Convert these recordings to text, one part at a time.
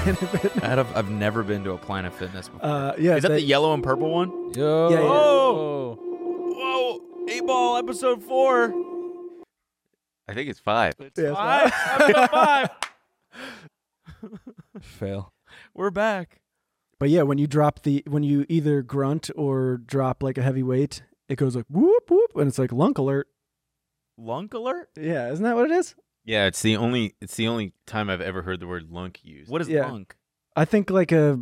Planet Fitness. I've never been to a Planet Fitness before. Yeah, Is that the yellow and purple one? Yo. Yeah, yeah. Whoa! 8 Ball episode 4. I think it's 5. It's Yeah, 5. Episode 5. Fail. We're back. But yeah, when you either grunt or drop like a heavy weight, it goes like whoop whoop, and it's like lunk alert. Lunk alert? Yeah, isn't that what it is? Yeah, it's the only time I've ever heard the word lunk used. What is Yeah. lunk? I think like a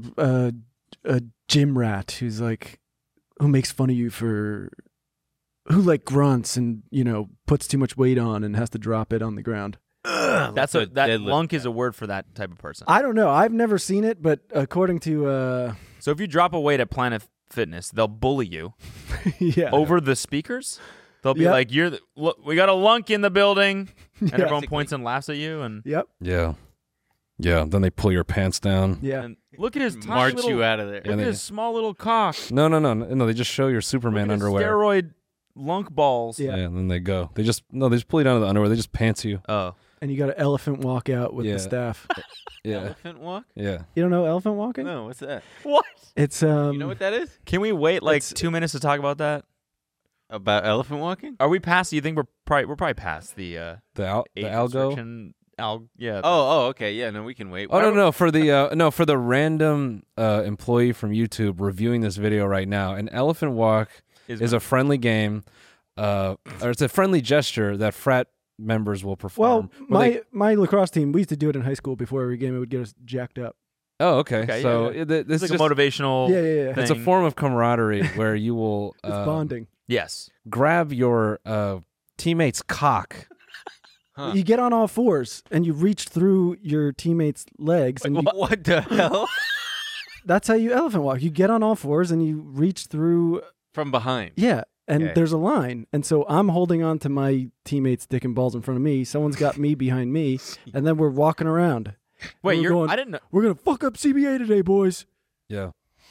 gym rat who's like who makes fun of you for who like grunts and puts too much weight on and has to drop it on the ground. That's like that deadlift lunk is guy. a word for that type of person. I don't know. I've never seen it, but according to So if you drop a weight at Planet Fitness, they'll bully you yeah. over the speakers. They'll be Yep. like, "Look, we got a lunk in the building," and Yeah. everyone points and laughs at you. And, Yep. Yeah. Yeah. Then they pull your pants down. Yeah. and look at his tiny March little, you out of there. Look at they- his small little cock. No. They just show your Look Superman at his underwear. steroid lunk balls. Yeah. And then they go. They just pull you down to the underwear. They just pants you. Oh, And you got an elephant walk out with Yeah. the staff. Yeah. Elephant walk? Yeah. You don't know elephant walking? No, what's that? what? It's You know what that is? Can we wait like It's- 2 minutes to talk about that? About elephant walking? Are we past? You think we're probably past the The age algo. restriction? Yeah. Oh, okay. Yeah, no, we can wait. Oh no for the random employee from YouTube reviewing this video right now. An elephant walk is a friendly game, or it's a friendly gesture that frat members will perform. well, my lacrosse team, we used to do it in high school before every game. It would get us jacked up. Oh, okay. Okay, So yeah. this It's is like just, a motivational. Yeah. thing. it's a form of camaraderie where you will It's bonding. Yes. grab your teammate's cock. Huh. You get on all fours and you reach through your teammate's legs, and What the hell? that's how you elephant walk. You get on all fours and you reach through. From behind. Yeah, and Okay. there's a line, and so I'm holding on to my teammate's dick and balls in front of me. Someone's got me behind me, and then we're walking around. Wait, We're going- I didn't know. We're gonna fuck up CBA today, boys. Yeah.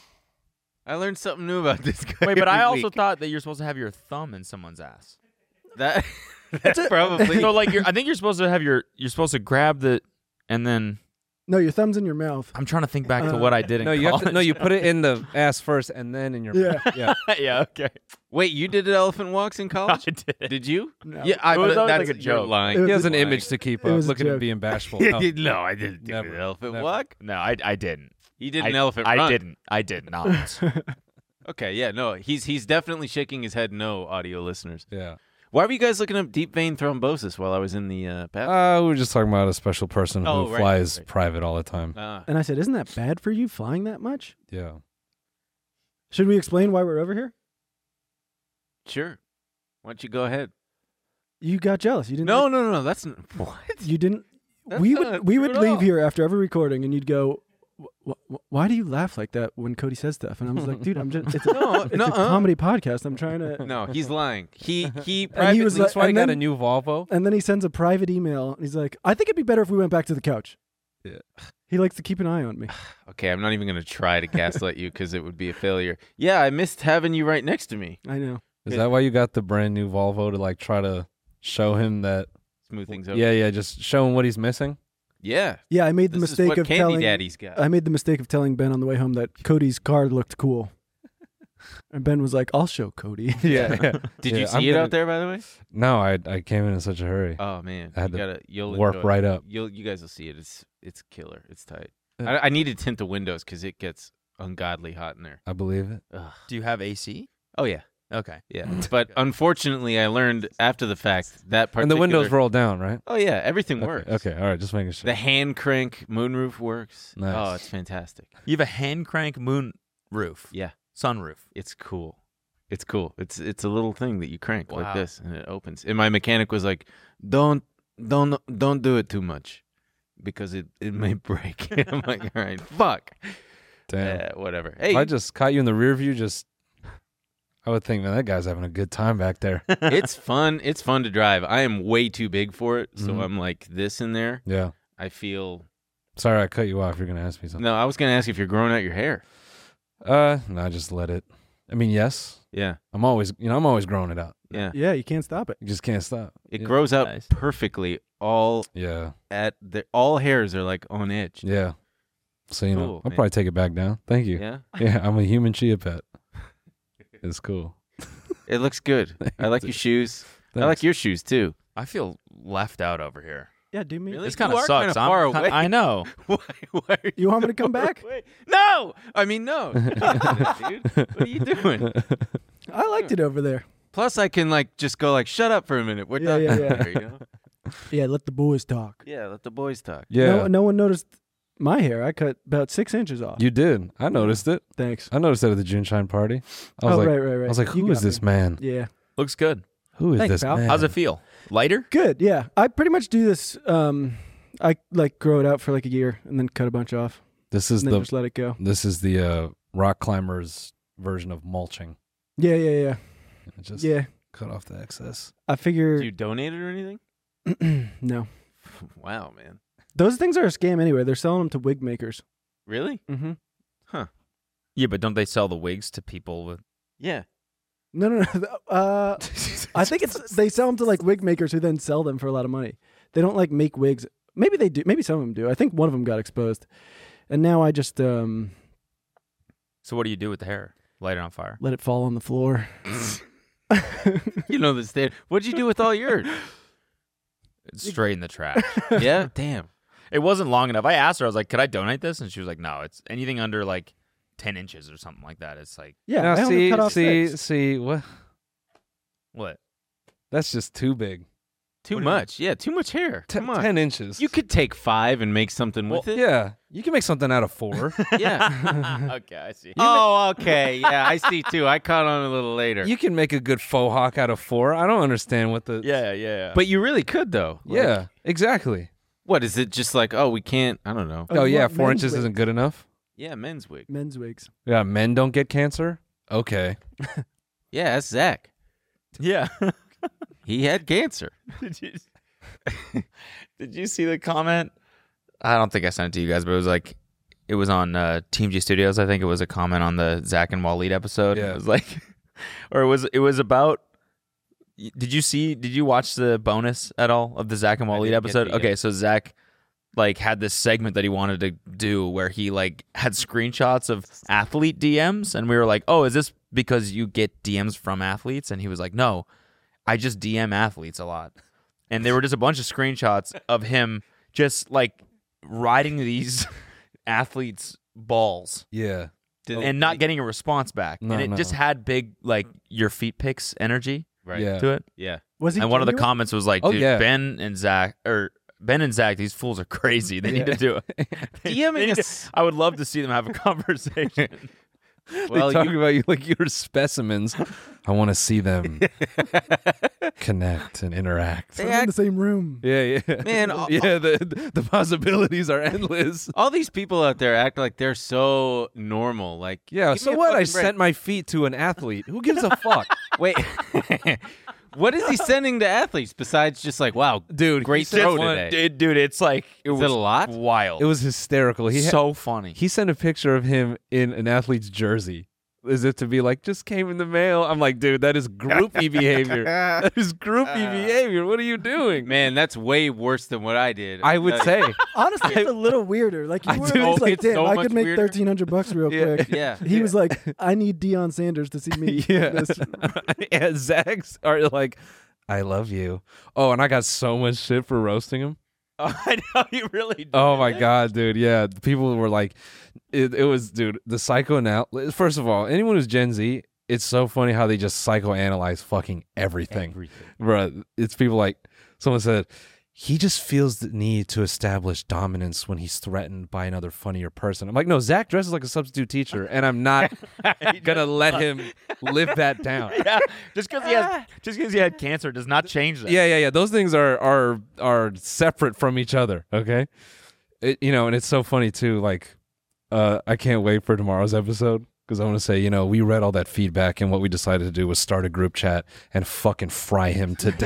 I learned something new about this guy. Wait, but I every also week. thought that you're supposed to have your thumb in someone's ass. That that's probably So like I think you're supposed to have you're supposed to grab the and then No, your thumb's in your mouth. I'm trying to think back to what I did in No, you have to, college. you put it in the ass first and then in your Yeah. yeah. yeah, okay. Wait, you did elephant walks in I college? did. Did you? No. Yeah, I It was but always that's like a you're joke. lying. It was He has a- an image to keep It up. was a Look at him joke. being bashful. no, No. I didn't do Never. an elephant Never. walk. No, I didn't. You did I, an elephant I run. didn't. I did not. Okay, yeah, no, he's definitely shaking his head no, audio listeners. Yeah. Why were you guys looking up deep vein thrombosis while I was in the bathroom? We were just talking about a special person Oh, who right, flies right. private all the time. And I said, "Isn't that bad for you flying that much?" Yeah. Should we explain why we're over here? Sure. Why don't you go ahead? You got jealous. You didn't. No, that's what? You didn't. That's we not would true at leave all. here after every recording, and you'd go, "Why do you laugh like that when Cody says stuff?" And I was like, "Dude, I'm just it's a, No, it's no, a comedy podcast. I'm trying to." No, he's lying. He And he privately was That's why I and got then- a new Volvo. And then he sends a private email, and he's like, "I think it'd be better if we went back to the couch." Yeah. He likes to keep an eye on me. Okay, I'm not even going to try to gaslight you because it would be a failure. Yeah, I missed having you right next to me. I know. Is that why you got the brand new Volvo to like try to show him that? Smooth things over. Yeah, just show him what he's missing. Yeah. Yeah, I made the This is mistake what of Candy telling. Daddy's got. I made the mistake of telling Ben on the way home that Cody's car looked cool. And Ben was like, "I'll show Cody." Yeah. Did Yeah, you see I'm it gonna- out there, by the way? No, I came in such a hurry. Oh man, I had you to gotta, you'll warp enjoy right it. up. You guys will see it. It's killer. It's tight. Yeah. I need to tint the windows because it gets ungodly hot in there. I believe it. Ugh. Do you have AC? Oh yeah, Okay. yeah. But unfortunately, I learned after the fact that particular. And the windows roll down, right? Oh yeah, everything Okay, works. Okay, all right, just making sure. The hand crank moonroof works. Nice. Oh, it's fantastic. You have a hand crank moon roof. Yeah, Sunroof. it's cool. It's cool. It's a little thing that you crank like Wow. this and it opens. And my mechanic was like, "Don't do it too much because it may break." I'm like, "All right, fuck." Damn. Yeah, whatever. Hey, If I just caught you in the rear view, I would think, man, that guy's having a good time back there. it's fun. It's fun to drive. I am way too big for it, so Mhm. I'm like this in there. Yeah. I feel. Sorry, I cut you off. You're gonna ask me something. No, I was gonna ask if you're growing out your hair. No, just let it. I mean, yes, Yeah, I'm always growing it out. yeah. Yeah, you can't stop it. You just can't stop. It Yeah. grows out Nice. perfectly. All Yeah, all hairs are like on edge. yeah. So, you know, Cool, I'll man. probably take it back down. Thank you. Yeah, Yeah, I'm a human chia pet. It's cool. it looks good. I like your shoes. I Thanks. like your shoes too. I feel left out over here. Yeah, do me. Really? This kind You of are sucks. kinda far away. I know. Why are you You want me to come back? away? No, I mean no. Dude, what are you doing? I liked it over there. Plus, I can like just go like, shut up for a minute. We're Yeah, done. yeah, yeah. Here, you know? Yeah, let the boys talk. Yeah, let the boys talk. Yeah, No one noticed my hair. I cut about 6 inches off. you did. I noticed it. Thanks. I noticed it at the June Shine party. I was Oh, like, right. I was like, You who is got this me. man? Yeah. Looks good. Who is Thanks, this pal. man? How's it feel? Lighter? Good. Yeah. I pretty much do this. I like grow it out for like a year and then cut a bunch off This is and then just let it go. the rock climbers version of mulching. Yeah. Just Yeah. cut off the excess. I figure. Do you donate it or anything? No. Wow, man. Those things are a scam anyway. They're selling them to wig makers. Really? Mm-hmm. Yeah, but don't they sell the wigs to people with? Yeah. No. I think they sell them to like wig makers who then sell them for a lot of money. They don't like make wigs. Maybe they do. Maybe some of them do. I think one of them got exposed, and now I just So what do you do with the hair? Light it on fire. let it fall on the floor. You know the stand. What'd you do with all yours? It's straight in the trash. Yeah. Damn. It wasn't long enough. I asked her, I was like, could I donate this? And she was like, no, it's anything under like 10 inches or something like that. It's like, Yeah, Now I only cut off see, 6. see what? what? That's just too big. Too What do you much. Yeah. Too much hair. Come on. 10 inches. You could take 5 and make something with it. Yeah, you can make something out of 4. Yeah. Okay, I see. Oh, okay. Yeah, I see too. I caught on a little later. You can make a good faux hawk out of 4. I don't understand what the. Yeah. But you really could though. Like, Yeah, exactly. What is it? Just like, oh, we can't. I don't know. Oh, Oh, you yeah, want 4 men's inches wigs. isn't good enough. Yeah, men's wig. Men's wigs. Yeah, men don't get cancer. Okay. Yeah, that's Zach. Yeah. He had cancer. Did you see the comment? I don't think I sent it to you guys, but it was on Team G Studios. I think it was a comment on the Zach and Waleed episode. Yeah. It was like, or it was about. Did you watch the bonus at all of the Zach and Waleed didn't get episode? to yet. Okay, so Zach like had this segment that he wanted to do where he like had screenshots of athlete DMs, and we were like, oh, is this because you get DMs from athletes? And he was like, no, I just DM athletes a lot. And there were just a bunch of screenshots of him just like riding these athletes' balls Yeah. and not getting a response back. No, and it no. just had big like your feet pics energy Right. Yeah. to it. Yeah. Was he? And one of the genuine? comments was like, Oh, dude, yeah. Ben and Zach, these fools are crazy. They need to do it. DMing us. I would love to see them have a conversation. Well, they talk you, about you like you're specimens. I want to see them connect and interact. Put 'em in the same room. Yeah. Man, yeah. The possibilities are endless. all these people out there act like they're so normal. Like, Yeah. give So me a what? I fucking break. sent my feet to an athlete. Who gives a fuck? Wait. What is he sending to athletes besides just like, wow, Dude, great he sent throw one- today? Dude, it's like it Is was it a lot? wild. It was hysterical. so funny. He sent a picture of him in an athlete's jersey. Is it to be like, just came in the mail? I'm like, dude, that is groupie behavior. That is groupie behavior. What are you doing? Man, that's way worse than what I did. I would say. Honestly, it's a little weirder. Like I you were do. always like, It's damn, so I much could make weirder. $1,300 real Yeah. quick. Yeah. He was like, I need Deion Sanders to see me. Yeah. This- Yeah, Zags are like, I love you. Oh, and I got so much shit for roasting him. I know you really did. Oh my god, dude. Yeah, people were like, it was, dude, the psychoanalysis. First of all, anyone who's Gen Z, it's so funny how they just psychoanalyze fucking everything. Bruh, it's people like, someone said, he just feels the need to establish dominance when he's threatened by another funnier person. I'm like, no, Zach dresses like a substitute teacher, and I'm not gonna let him live that down. Yeah, just because he had cancer does not change that. Yeah. Those things are separate from each other. Okay, and it's so funny too. Like, I can't wait for tomorrow's episode because I want to say, we read all that feedback, and what we decided to do was start a group chat and fucking fry him to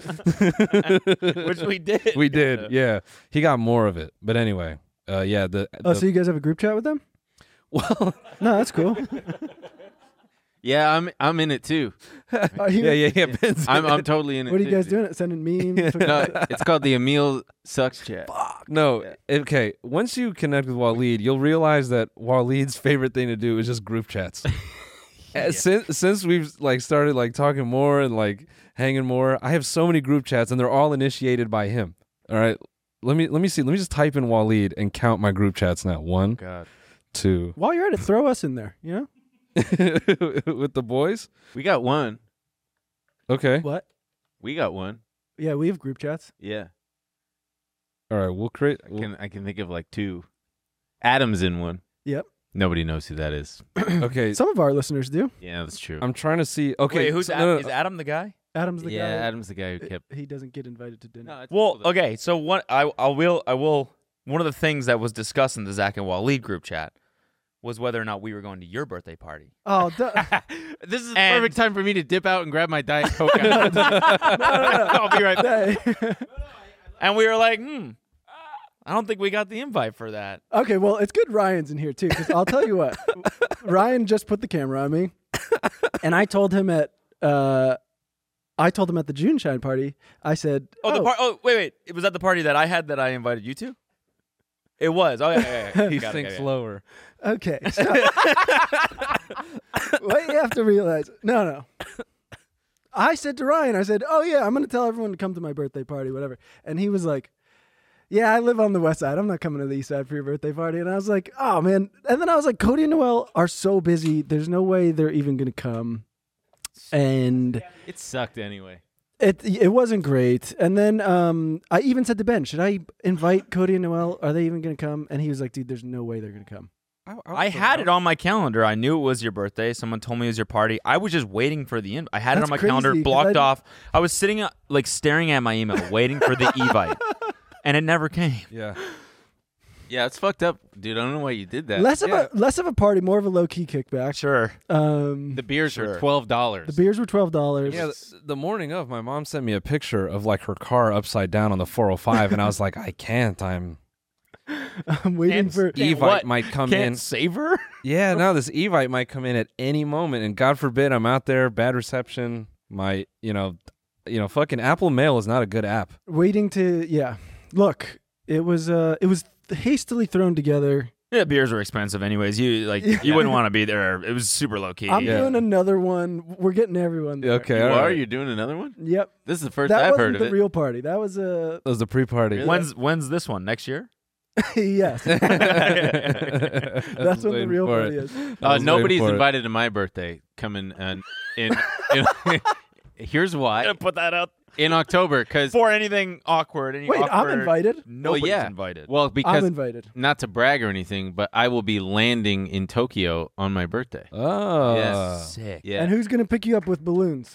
death. Which we did. We did. Yeah, he got more of it. But anyway, yeah. Oh, so you guys have a group chat with them? Well, No, that's cool. Yeah, I'm in it too. Are you- yeah. Ben's I'm totally in it. What are you too, guys dude. doing? Sending memes? No, it's called the Emil Sucks chat. No, okay. Once you connect with Waleed, you'll realize that Waleed's favorite thing to do is just group chats. Since we've like started like talking more and like hanging more, I have so many group chats and they're all initiated by him. All right, let me see. Let me just type in Waleed and count my group chats now. 1, God, 2. While you're at it, throw us in there. You know With the boys. we got one. Okay. what? We got one. Yeah, we have group chats. Yeah, All right. We'll create. I can think of like 2. Adam's in one. Yep. Nobody knows who that is. Okay. Some of our listeners do. Yeah, that's true. I'm trying to see. Okay. Wait, who's so- Adam? no, no, Is Adam the guy? Adam's the yeah, guy. Adam's the guy who kept. He doesn't get invited to dinner. Well, okay. So what I will. One of the things that was discussed in the Zach and Waleed group chat was whether or not we were going to your birthday party. Oh, This is the And- perfect time for me to dip out and grab my Diet Coke. I'll be right back. And we were like, I don't think we got the invite for that. Okay, well, it's good Ryan's in here too, because I'll tell you what, Ryan just put the camera on me, and I told him at the June Shine party. I said, Wait. It was at the party that I had that I invited you to? It was. Oh, yeah. He Got it, thinks got it. lower. okay. So, what you have to realize, no. I said to Ryan, I said, oh yeah, I'm going to tell everyone to come to my birthday party, whatever. And he was like, yeah, I live on the west side. I'm not coming to the east side for your birthday party. And I was like, oh man. And then I was like, Cody and Noel are so busy. There's no way they're even going to come. And It sucked anyway. it wasn't great. And then I even said to Ben, should I invite Cody and Noel? Are they even going to come? And he was like, dude, there's no way they're going to come. I had it on my calendar. I knew it was your birthday. Someone told me it was your party. I was just waiting for the invite. I had it That's on my crazy, calendar, 'cause blocked I- off. I was sitting like staring at my email, waiting for the evite, and it never came. Yeah. Yeah, it's fucked up, dude. I don't know why you did that. Less of a party, more of a low key kickback. Sure. The beers Sure. were $12. The beers were $12. Yeah, the morning of, my mom sent me a picture of like her car upside down on the 405, and I was like, I can't. I'm I'm waiting Can't- for. Evite what? might come Can't in. save her? Yeah, no, this Evite might come in at any moment, and God forbid I'm out there, bad reception. My, fucking Apple Mail is not a good app. Waiting to. Yeah. Look, it was hastily thrown together. Yeah, beers were expensive anyways. You wouldn't want to be there. It was super low key. I'm Yeah. doing another one. We're getting everyone there. Okay, You all are? right. You doing another one? Yep. This is the first That I've wasn't heard of the it. real party. That was That was the pre-party. Really? When's this one? Next year? yes. That's when the real party is. Nobody's invited to my birthday. Coming in here's why. Gonna put that out In October, because for anything awkward. Wait, I'm invited. Nobody's yeah. invited. well, I'm because invited. not to brag or anything, but I will be landing in Tokyo on my birthday. Oh. Yes. Sick. Yeah, And who's gonna pick you up with balloons?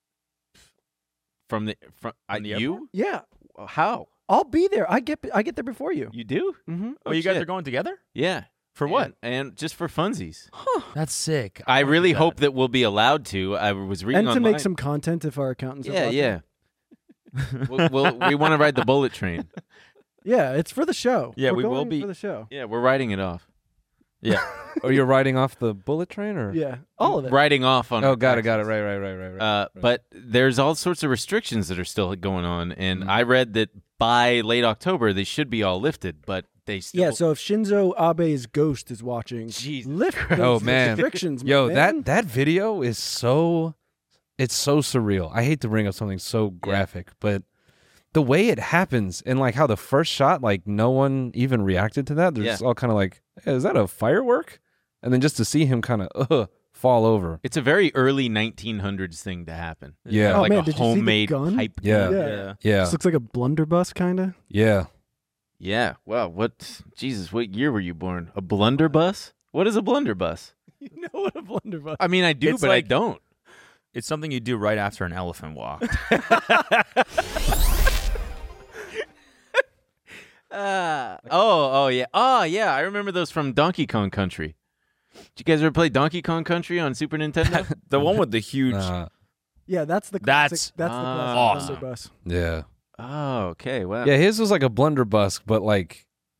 from the you? Yeah, How I'll be there. I get there before you. you do? Mm-hmm. Oh, you guys shit. are going together? Yeah. For what? And just for funsies. That's sick. I wanna really do that. hope that we'll be allowed to. I was reading And to online. make some content if our accountants. are Yeah, watching. yeah. we want to ride the bullet train. Yeah, it's for the show. Yeah, We're we will going be- for the show. Yeah, we're riding it off. Yeah. Or you're riding off the bullet train, or? Yeah, all of it. Riding off on. Oh, got it. Right. But there's all sorts of restrictions that are still going on, and Mhm. I read that by late October they should be all lifted, but they still. Yeah, so if Shinzo Abe's ghost is watching, Jesus lift Christ. those Oh, man. restrictions. my Yo, man. that video is it's so surreal. I hate to bring up something so graphic, but the way it happens and like how the first shot, like no one even reacted to that. They're just all kind of like, hey, is that a firework? And then just to see him kind of fall over. It's a very early 1900s thing to happen. Yeah. Oh, like man, a did you see the homemade gun? pipe. Yeah. gun. Yeah. Yeah. This looks like a blunderbuss, kind of. Yeah. Yeah. Wow. What? Jesus. What year were you born? A blunderbuss? What is a blunderbuss? You know what a blunderbuss? I mean, I do, It's but like- I don't. It's something you do right after an elephant walk. Oh yeah. Oh yeah. I remember those from Donkey Kong Country. Did you guys ever play Donkey Kong Country on Super Nintendo? The one with the huge. Yeah, that's the That's classic. That's the classic awesome. blunderbuss. Yeah. Oh, okay. Wow. Yeah, his was like a blunderbuss, but like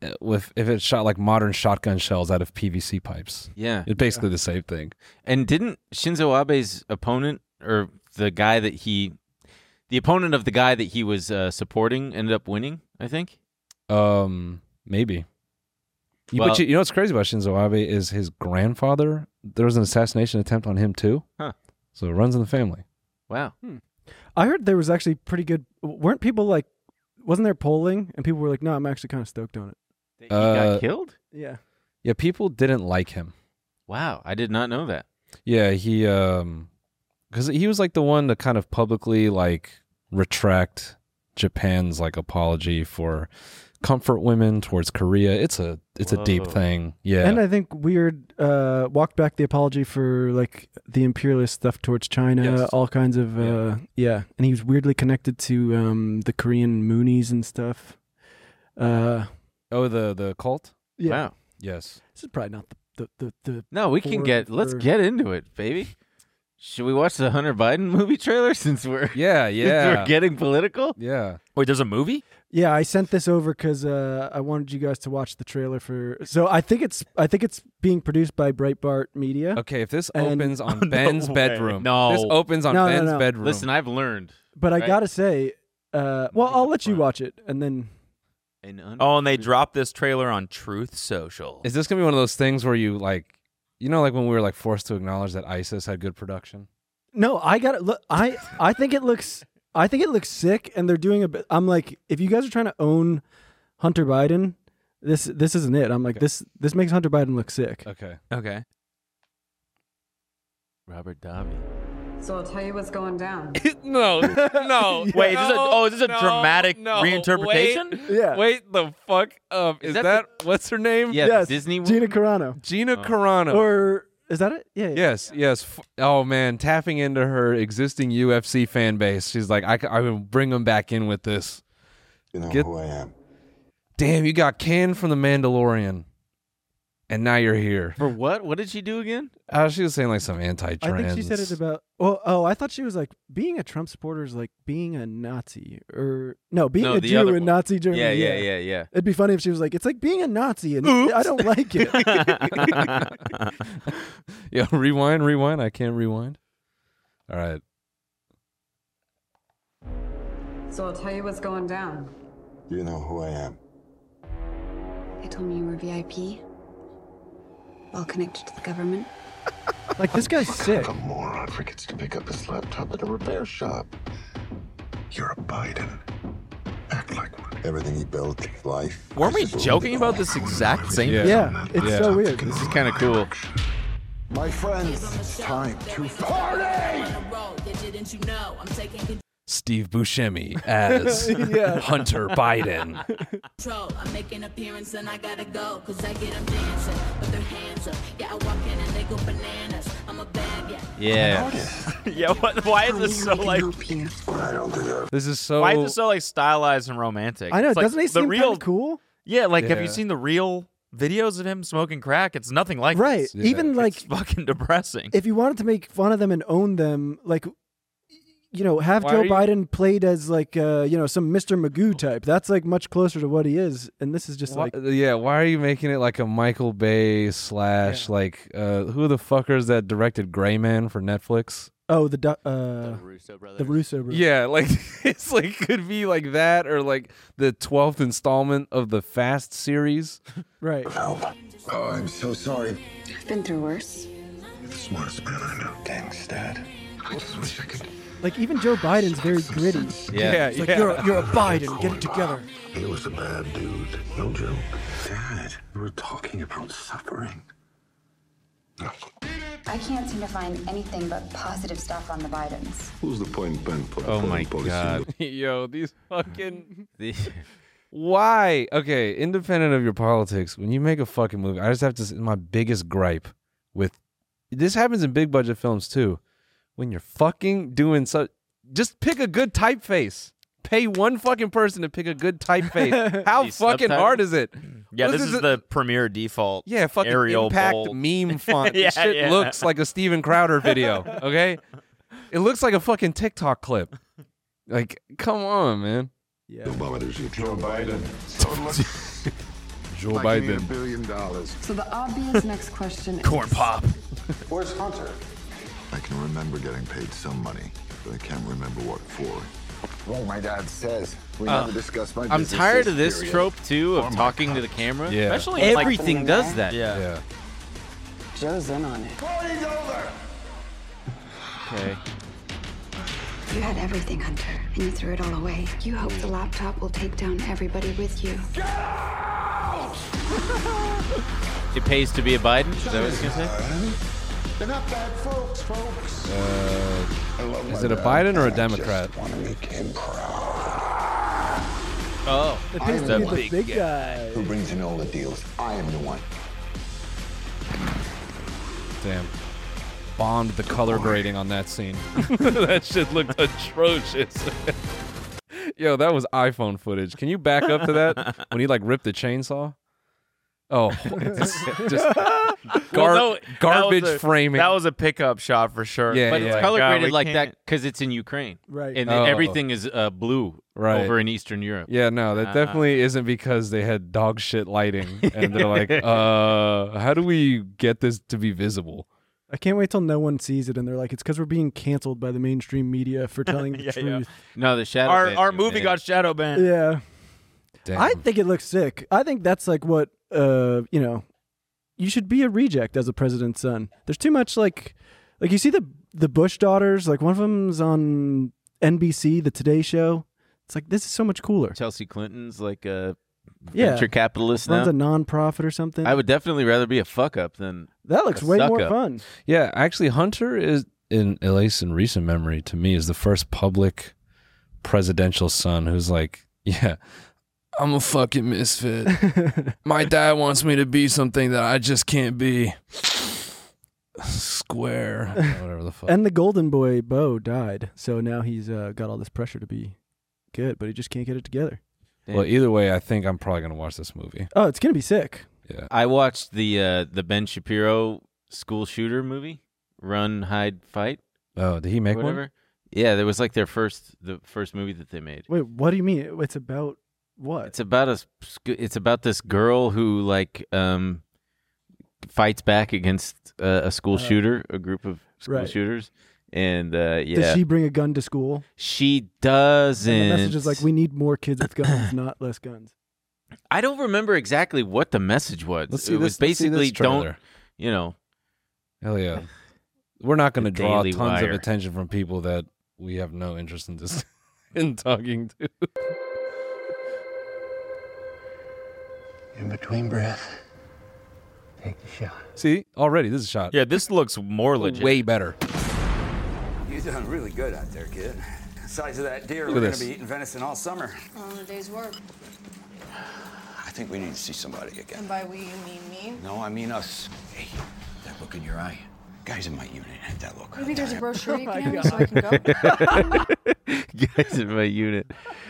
if it shot like modern shotgun shells out of PVC pipes. Yeah. It's basically the same thing. And didn't Shinzo Abe's opponent, or the opponent of the guy that he was supporting, ended up winning, I think? Maybe. Well- But you know what's crazy about Shinzo Abe is his grandfather, there was an assassination attempt on him too. Huh. So it runs in the family. Wow. I heard there was actually pretty good. Weren't people like? Wasn't there polling and people were like, "No, I'm actually kind of stoked on it." He got killed? Yeah. Yeah, people didn't like him. Wow, I did not know that. Yeah, he because he was like the one to kind of publicly like retract Japan's like apology for comfort women towards Korea. It's a deep Whoa. thing. Yeah. And I think Weird walked back the apology for like the imperialist stuff towards China, Yes. all kinds of yeah. And he was weirdly connected to the Korean Moonies and stuff. Oh, the cult? Yeah. Wow. Yes. This is probably not the No, we can let's for- get into it, baby. Should we watch the Hunter Biden movie trailer since we're Yeah, since yeah. we're getting political? Yeah. Wait, there's a movie? Yeah, I sent this over because I wanted you guys to watch the trailer for. So I think it's being produced by Breitbart Media. Okay, if this And- opens on No Ben's way. bedroom. No. This opens on No, no, Ben's no. bedroom. Listen, I've learned. But I Right. gotta say, well, I'll let you front. watch it, and then Oh, and they dropped this trailer on Truth Social. Is this going to be one of those things where you like, like when we were like forced to acknowledge that ISIS had good production? no, I got to look. I think it looks sick, and they're doing a bit. I'm like, if you guys are trying to own Hunter Biden, this isn't it. I'm like, Okay. this makes Hunter Biden look sick. Okay. Okay. Robert Davi. So I'll tell you what's going down. no. Wait, is this a dramatic reinterpretation? Yeah. Wait the fuck up. Is that that what's her name? Yeah, Yes, Disney. Gina Carano, Gina Carano. or is that it? Yeah. Yes. Oh man, tapping into her existing UFC fan base. She's like, I will bring them back in with this. You know Get- who I am. Damn, you got canned from The Mandalorian, and now you're here. For what? What did she do again? She was saying like some anti-trans. I think she said it about. Oh, I thought she was like being a Trump supporter is like being a Nazi, or no, being No, a the Jew other in one. Nazi Germany. Yeah. It'd be funny if she was like, it's like being a Nazi, and I don't like it. Yeah, rewind. I can't rewind. All right. So I'll tell you what's going down. You know who I am. They told me you were VIP. Well connected to the government. Like, this guy's sick. A moron forgets to pick up his laptop at a repair shop. You're a Biden. Act like one. Everything he built, life. Weren't we joking about this exact same Yeah. Yeah, it's Yeah. so weird. This is kind of cool. My friends, it's time to party! Steve Buscemi as Yeah. Hunter Biden. I make an appearance and I gotta go, cause I get them dancing, put their hands up. Yeah, I walk in and they go bananas. I'm a bad guy. Yeah. Yeah, why is this so like I don't think I This is so. why is this so like stylized and romantic? I know. It's like Doesn't he the seem real kind of cool? Yeah, like have Yeah. you seen the real videos of him smoking crack? It's nothing like Right. this. Yeah. Even like, It's fucking depressing. if you wanted to make fun of them and own them, like, have Why Joe are you- Biden played as like, some Mr. Magoo type. That's like much closer to what he is. And this is just Why, like, why are you making it like a Michael Bay / like who are the fuckers that directed Gray Man for Netflix? oh, the Russo brothers. the Russo brothers. Yeah, like it's like could be like that or like the 12th installment of the Fast series. Right. help. Oh, I'm so sorry. I've been through worse. You're the smartest man I know. Thanks, Dad. I just wish I could. Like, even Joe Biden's very gritty. Yeah. It's like, you're a Biden. Get it together. He was a bad dude. No joke. Dad, we were talking about suffering. I can't seem to find anything but positive stuff on the Bidens. Who's the point Ben put Oh my god. Yo, these fucking The- why? Okay, independent of your politics, when you make a fucking movie, I just have to. My biggest gripe with this happens in big budget films too. When you're fucking doing such, just pick a good typeface. Pay one fucking person to pick a good typeface. How These fucking subtitles? hard is it? Yeah, What this is the Premiere default. Yeah, fucking Arial impact bold. meme font. Yeah, This shit yeah. looks like a Steven Crowder video. Okay, it looks like a fucking TikTok clip. Like, come on, man. Yeah. Obama, there's Joe Biden. Joe like you need Biden. $1 billion. So the obvious next question is... Corn pop. Where's Hunter? I can remember getting paid some money, but I can't remember what for. Well, my dad says we never discuss my I'm business. tired of this period. trope too Or of my talking to the camera. Yeah. Especially in, like, Everything does that. Yeah. Yeah. Joe's in on it. Party's over! Okay. You had everything, Hunter, and you threw it all away. You hope the laptop will take down everybody with you. It pays to be a Biden. Is that what it's gonna say? They're not bad folks. I love Is my it a dad. Biden or a I Democrat? just want to make him proud. Oh, He's the the big big guy. guy. Who brings in all the deals? I am the one. Damn. Bombed the color grading on that scene. That shit looked atrocious. Yo, that was iPhone footage. Can you back up to that when he like ripped the chainsaw? Oh, just garbage framing. That was a pickup shot for sure. Yeah, But yeah. it's color God, graded we like can't- that because it's in Ukraine, Right. and Oh. everything is blue Right. over in Eastern Europe. Yeah, no, that definitely isn't because they had dog shit lighting and they're like, how do we get this to be visible? I can't wait till no one sees it and they're like, it's because we're being canceled by the mainstream media for telling the Yeah, yeah. truth. No, the shadow. Our ban- movie got shadow banned. Yeah. Damn. I think it looks sick. I think that's like what, you should be a reject as a president's son. There's too much like you see the Bush daughters, like one of them's on NBC, the Today Show. It's like, this is so much cooler. Chelsea Clinton's like a Yeah. venture capitalist Runs now. a non-profit or something. I would definitely rather be a fuck up than that looks a way more suck-up. fun. Yeah, actually, Hunter is, at least in recent memory, to me, is the first public presidential son who's like, yeah, I'm a fucking misfit. My dad wants me to be something that I just can't be. Square. Whatever the fuck. And the golden boy, Bo, died. So now he's got all this pressure to be good, but he just can't get it together. Well, either way, I think I'm probably going to watch this movie. Oh, it's going to be sick. Yeah. I watched the Ben Shapiro school shooter movie, Run, Hide, Fight. Oh, did he make whatever. one? Yeah, that was like the first movie that they made. Wait, what do you mean? It's about what? It's about this girl who like fights back against a school shooter, a group of school Right. shooters, and yeah, Does she bring a gun to school? she doesn't. And the message is like, we need more kids with guns, not less guns. I don't remember exactly what the message was. Let's see it was this- let's see basically this trailer. don't. Hell yeah. We're not going to The draw Daily tons of Wire. attention from people that we have no interest in this in talking to. In between breath, take the shot. See, already this is a shot. Yeah, this looks more legit. Way better. You're doing really good out there, kid. The size of that deer, Look we're at gonna this. be eating venison all summer. On a day's work. I think we need to see somebody again. And by we, you mean me? No, I mean us. Hey, that look in your eye. Guys in my unit had that look. Maybe there's a brochure you my can have so I can go. Guys in my unit.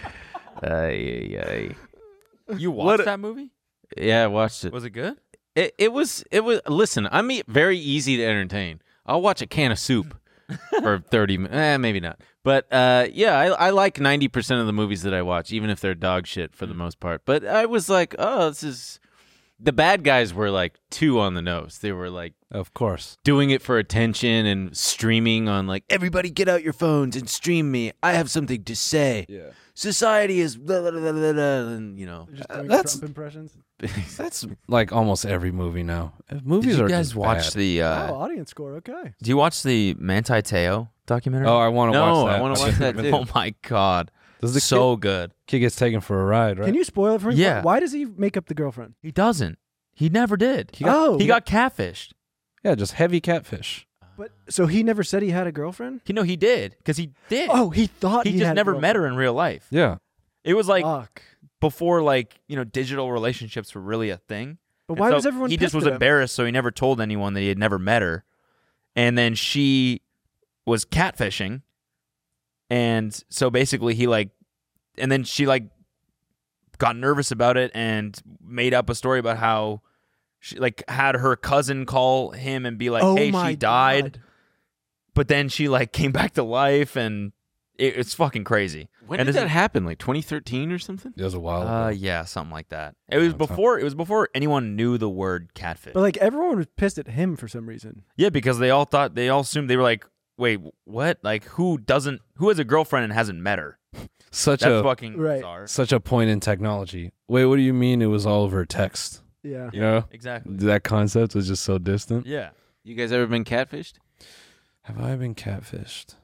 You watched that movie? Yeah, I watched it. Was it good? It was. Listen, I'm very easy to entertain. I'll watch a can of soup for 30 minutes. Maybe not. But yeah, I like 90% of the movies that I watch, even if they're dog shit for the most part. But I was like, oh, this is. The bad guys were like too on the nose. They were like, Of course. doing it for attention and streaming on like, everybody get out your phones and stream me. I have something to say. Yeah. Society is blah, blah, blah, blah, blah, and you know. Just doing that's- Trump impressions. That's like almost every movie now. Movies Did you are guys just watch bad. the? Oh, audience score. Okay. Do you watch the Manti Te'o documentary? Oh, I want to No, watch that. I wanna watch that too. Oh my god, Does the so good. kid gets taken for a ride, right? Can you spoil it for me? Yeah. Why does he make up the girlfriend? He doesn't. He never did. He got- he got catfished. Yeah, just heavy catfish. But so he never said he had a girlfriend? He did because he did. Oh, he thought he he just had a never met her girlfriend. in real life. Yeah. It was like Fuck. before, like digital relationships were really a thing. But And why so was everyone He just pissed was at him? embarrassed, so he never told anyone that he had never met her. And then she was catfishing, and so basically and then she got nervous about it and made up a story about how she had her cousin call him and be like, Oh "Hey, my she died," God. but then she came back to life and It's fucking crazy. When And did this that is- happen? Like 2013 or something? It was a while ago. Yeah, something like that. It was before anyone knew the word catfish. But like everyone was pissed at him for some reason. Yeah, because they all assumed they were like, wait, what? Like who has a girlfriend and hasn't met her? Such That's a fucking Right. bizarre. such a point in technology. Wait, what do you mean it was all over text? Yeah. You know, Exactly. that concept was just so distant. Yeah. You guys ever been catfished? Have I been catfished?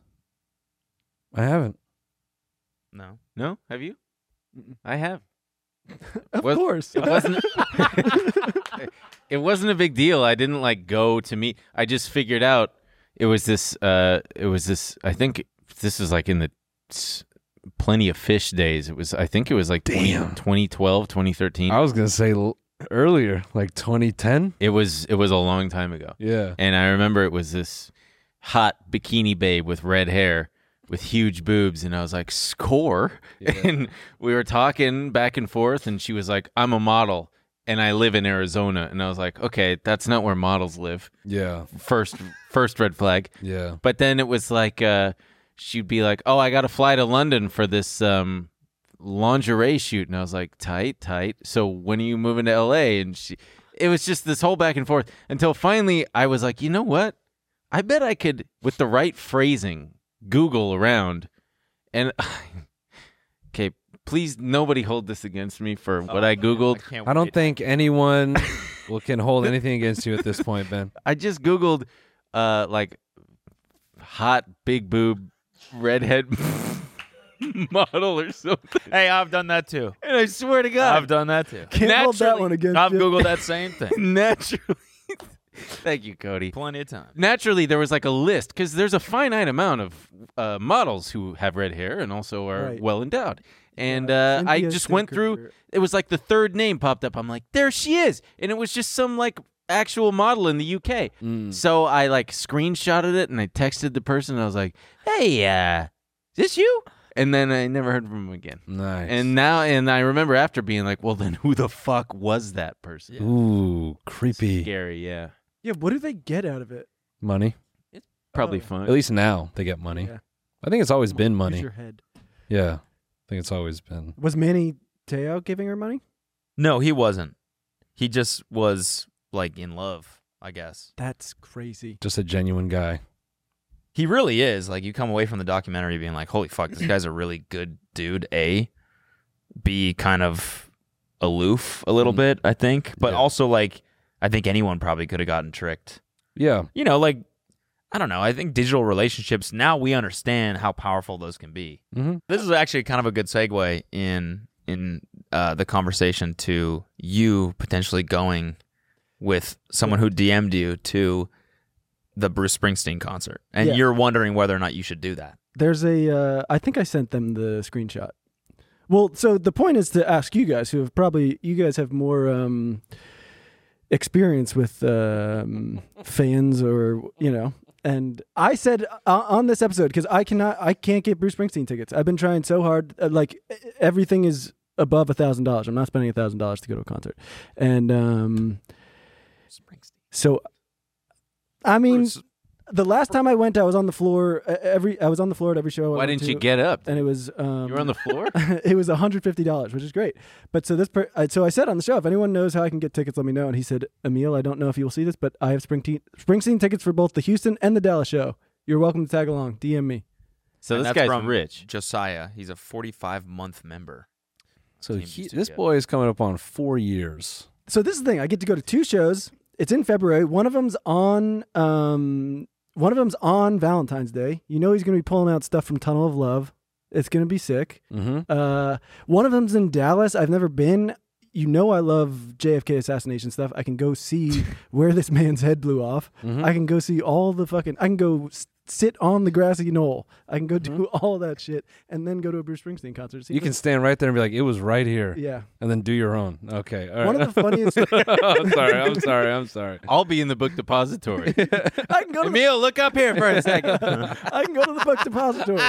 I haven't. No. No? Have you? Mm-mm. I have. Of Was- course. It wasn't. It wasn't a big deal. I didn't like go to meet. I just figured out it was this. I think this was like in the Plenty of Fish days. I think it was like 2012, 2013. I was gonna say earlier, like 2010. It was a long time ago. Yeah. And I remember it was this hot bikini babe with red hair with huge boobs, and I was like, score. Yeah. And we were talking back and forth, and she was like, I'm a model and I live in Arizona. And I was like, okay, that's not where models live. Yeah. First red flag. Yeah. But then it was like she'd be like, oh, I got to fly to London for this lingerie shoot. And I was like, tight. So when are you moving to LA? And it was just this whole back and forth until finally I was like, you know what? I bet I could, with the right phrasing, Google around. And okay, please, nobody hold this against me for what I Googled. I don't think anyone can hold anything against you at this point, Ben. I just Googled like hot big boob redhead model or something. Hey, I've done that too. And I swear to God, I've done that too. Can't hold that one against I've you. Googled that same thing. naturally. Thank you, Cody. Plenty of time. Naturally, there was like a list because there's a finite amount of models who have red hair and also are Right. well endowed. And Yeah, I Cynthia just went through. Stinker. It was like the third name popped up. I'm like, there she is, and it was just some like actual model in the UK. So I like screenshotted it and I texted the person. And I was like, hey, is this you? And then I never heard from him again. Nice. And I remember after being like, well, then who the fuck was that person? Ooh, creepy. Scary, yeah. Yeah, what do they get out of it? Money. Probably Oh. fun. At least now they get money. Yeah. I think it's always been Use money. your head. Yeah. I think it's always been. Was Manny Teo giving her money? No, he wasn't. He just was like in love, I guess. That's crazy. Just a genuine guy. He really is. Like you come away from the documentary being like, holy fuck, this guy's a really good dude. A, B, kind of aloof a little bit, I think. But Yeah. also like I think anyone probably could have gotten tricked. Yeah. You know, like I don't know. I think digital relationships, now we understand how powerful those can be. Mm-hmm. This is actually kind of a good segue in the conversation to you potentially going with someone who DM'd you to the Bruce Springsteen concert, and Yeah. you're wondering whether or not you should do that. There's I think I sent them the screenshot. Well, so the point is to ask you guys who have you guys have more experience with fans or, you know. And I said on this episode, because I can't get Bruce Springsteen tickets. I've been trying so hard. Like everything is above $1,000. I'm not spending $1,000 to go to a concert. And so, I mean, the last time I went, I was on the floor. I was on the floor at every show. Why didn't you get up? And it was You were on the floor? it was $150, which is great. But so so I said on the show, if anyone knows how I can get tickets, let me know. And he said, Emil, I don't know if you will see this, but I have Springsteen tickets for both the Houston and the Dallas show. You're welcome to tag along. DM me. So And this that's guy's from rich. Josiah. He's a 45-month member. So Team used to this get. boy is coming up on 4 years. So this is the thing. I get to go to 2 shows. It's in February. One of them's on Valentine's Day. You know he's going to be pulling out stuff from Tunnel of Love. It's going to be sick. Mm-hmm. One of them's in Dallas. I've never been. You know I love JFK assassination stuff. I can go see where this man's head blew off. Mhm. I can go see all the fucking... I can go sit on the grassy knoll. I can go do all that shit and then go to a Bruce Springsteen concert. See You can stand right there and be like, it was right here. Yeah. And then do your own. Okay. All right. One of the funniest... I'm sorry. I'll be in the book depository. I can go to Emil, look up here for a second. I can go to the book depository.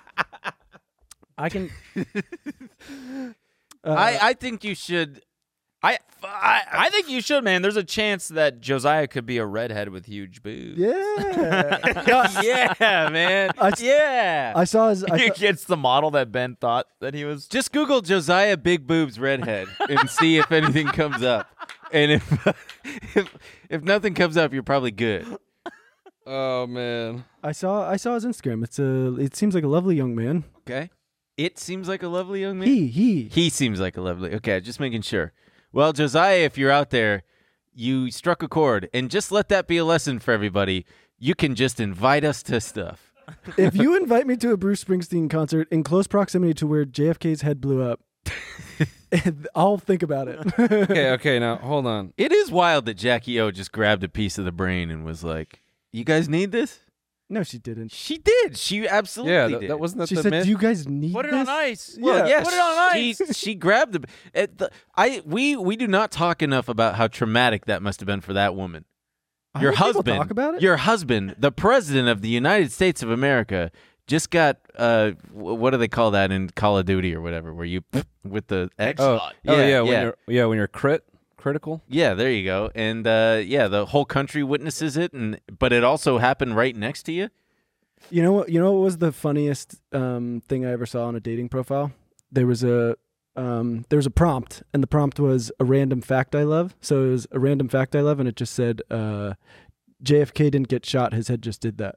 I can... I think you should I think you should, man. There's a chance that Josiah could be a redhead with huge boobs. Yeah. Yeah, man. Yeah. I saw his. It's the model that Ben thought that he was. Just Google Josiah Big Boobs redhead and see if anything comes up. And if nothing comes up, you're probably good. Oh man. I saw his Instagram. It seems like a lovely young man. Okay. It seems like a lovely young man. He seems like a lovely. Okay, just making sure. Well, Josiah, if you're out there, you struck a chord, and just let that be a lesson for everybody. You can just invite us to stuff. If you invite me to a Bruce Springsteen concert in close proximity to where JFK's head blew up, I'll think about it. Okay, now hold on. It is wild that Jackie O just grabbed a piece of the brain and was like, "You guys need this?" No, she didn't. She did. She absolutely did. That wasn't that She the said, myth? "Do you guys need Put it this?" on ice. Well, Yeah. yes, Put it on ice. She grabbed we do not talk enough about how traumatic that must have been for that woman. I Your heard people husband, talk about it? Your husband, the president of the United States of America, just got what do they call that in Call of Duty or whatever, where you with the X? When you're critical. Yeah, there you go. And the whole country witnesses it, but it also happened right next to you. You know what? You know what was the funniest thing I ever saw on a dating profile? There was a prompt, and the prompt was a random fact I love. So it was a random fact I love, and it just said, "JFK didn't get shot; his head just did that."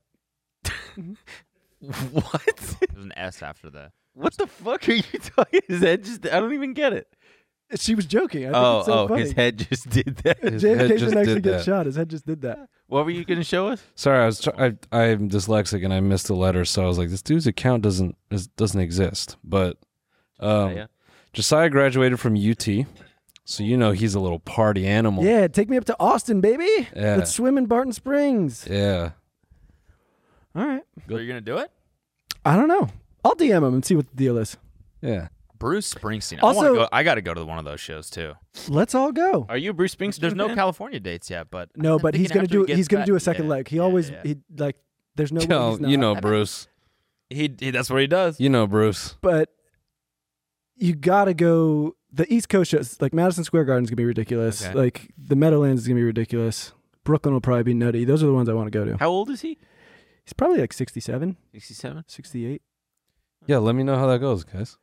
What? There's an S after that. What the fuck are you talking? His head just—I don't even get it. She was joking. I think it's so funny. His head just did that. JFK didn't actually get shot; his head just did that. What were you going to show us? Sorry, I'm dyslexic and I missed the letter, so I was like, this dude's account doesn't exist. But Josiah graduated from UT, so you know he's a little party animal. Yeah, take me up to Austin, baby. Yeah. Let's swim in Barton Springs. Yeah. All right. Are you gonna do it? I don't know. I'll DM him and see what the deal is. Yeah. Bruce Springsteen. Also- I got to go to one of those shows too. Let's all go. Are you a Bruce Springsteen? There's no fan? California dates yet, but No, I'm but he's thinking gonna after do. he gets He's gonna back- do a second yeah, leg. He yeah, always. yeah. He like. There's no. way Yo, he's not. you know Bruce. He that's what he does. You know Bruce. But you gotta go. The East Coast shows, like Madison Square Garden's gonna be ridiculous. Okay. Like the Meadowlands is gonna be ridiculous. Brooklyn will probably be nutty. Those are the ones I want to go to. How old is he? He's probably like 67, 67. 68. Yeah, let me know how that goes, guys.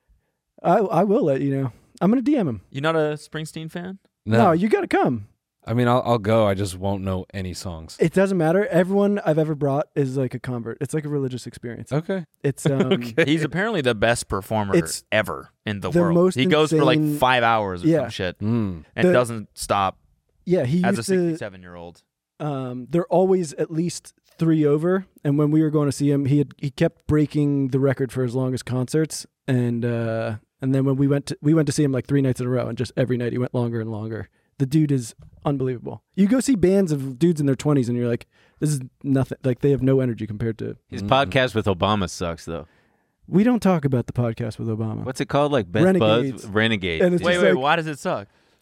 I will let you know. I'm gonna DM him. You not a Springsteen fan? No, you gotta come. I mean, I'll go. I just won't know any songs. It doesn't matter. Everyone I've ever brought is like a convert. It's like a religious experience. Okay. It's He's apparently the best performer It's ever in the the world. most He goes for like insane- 5 hours or Yeah. some shit Mm. and The- doesn't stop yeah. He as a used to. 67-year-old. They're always at least 3 over. And when we were going to see him, he kept breaking the record for his longest concerts. And then when we went to see him like 3 nights in a row, and just every night he went longer and longer. The dude is unbelievable. You go see bands of dudes in their 20s, and you're like, this is nothing. Like they have no energy compared to. His podcast with Obama sucks, though. We don't talk about the podcast with Obama. What's it called? Like Best Renegades. Buzz? Renegades. And it's Wait, just wait, like- why does it suck?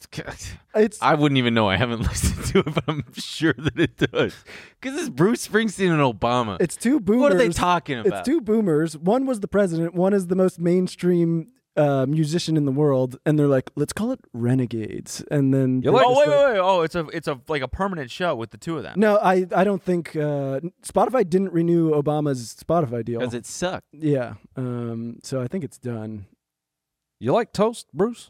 It's I wouldn't even know. I haven't listened to it, but I'm sure that it does. Because it's Bruce Springsteen and Obama. It's two boomers. What are they talking about? It's two boomers. One was the president. One is the most mainstream musician in the world. And they're like, let's call it Renegades. And then You're like- Oh, wait. Oh, it's a like a permanent show with the two of them. No, I don't think Spotify didn't renew Obama's Spotify deal. Because it sucked. Yeah. So I think it's done. You like toast, Bruce?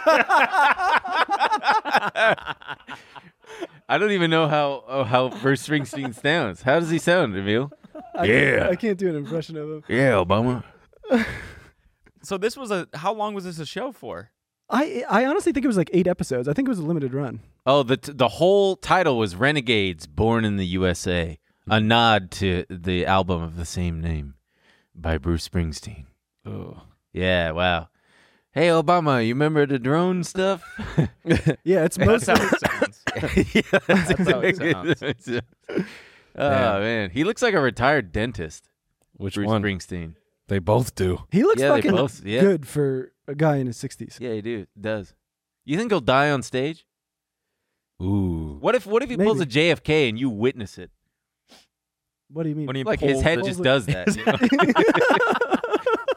I don't even know how Bruce Springsteen sounds. How does he sound, Emil? I can't do an impression of him. Yeah, Obama. So this was how long was this a show for? I honestly think it was like 8 episodes. I think it was a limited run. Oh, the whole title was Renegades, Born in the USA, a nod to the album of the same name by Bruce Springsteen. Oh. Yeah, wow. Hey, Obama, you remember the drone stuff? Yeah, it's That's mostly. how it sounds. Yeah, That's how it sounds. Oh, man. He looks like a retired dentist, Which Bruce one? Springsteen. They both do. He looks Yeah, they fucking both- yeah. good for a guy in his 60s. Yeah, he does. You think he'll die on stage? Ooh. What if he pulls a Maybe. JFK and you witness it? What do you mean? When he Like his pulls head the- just does that. You know?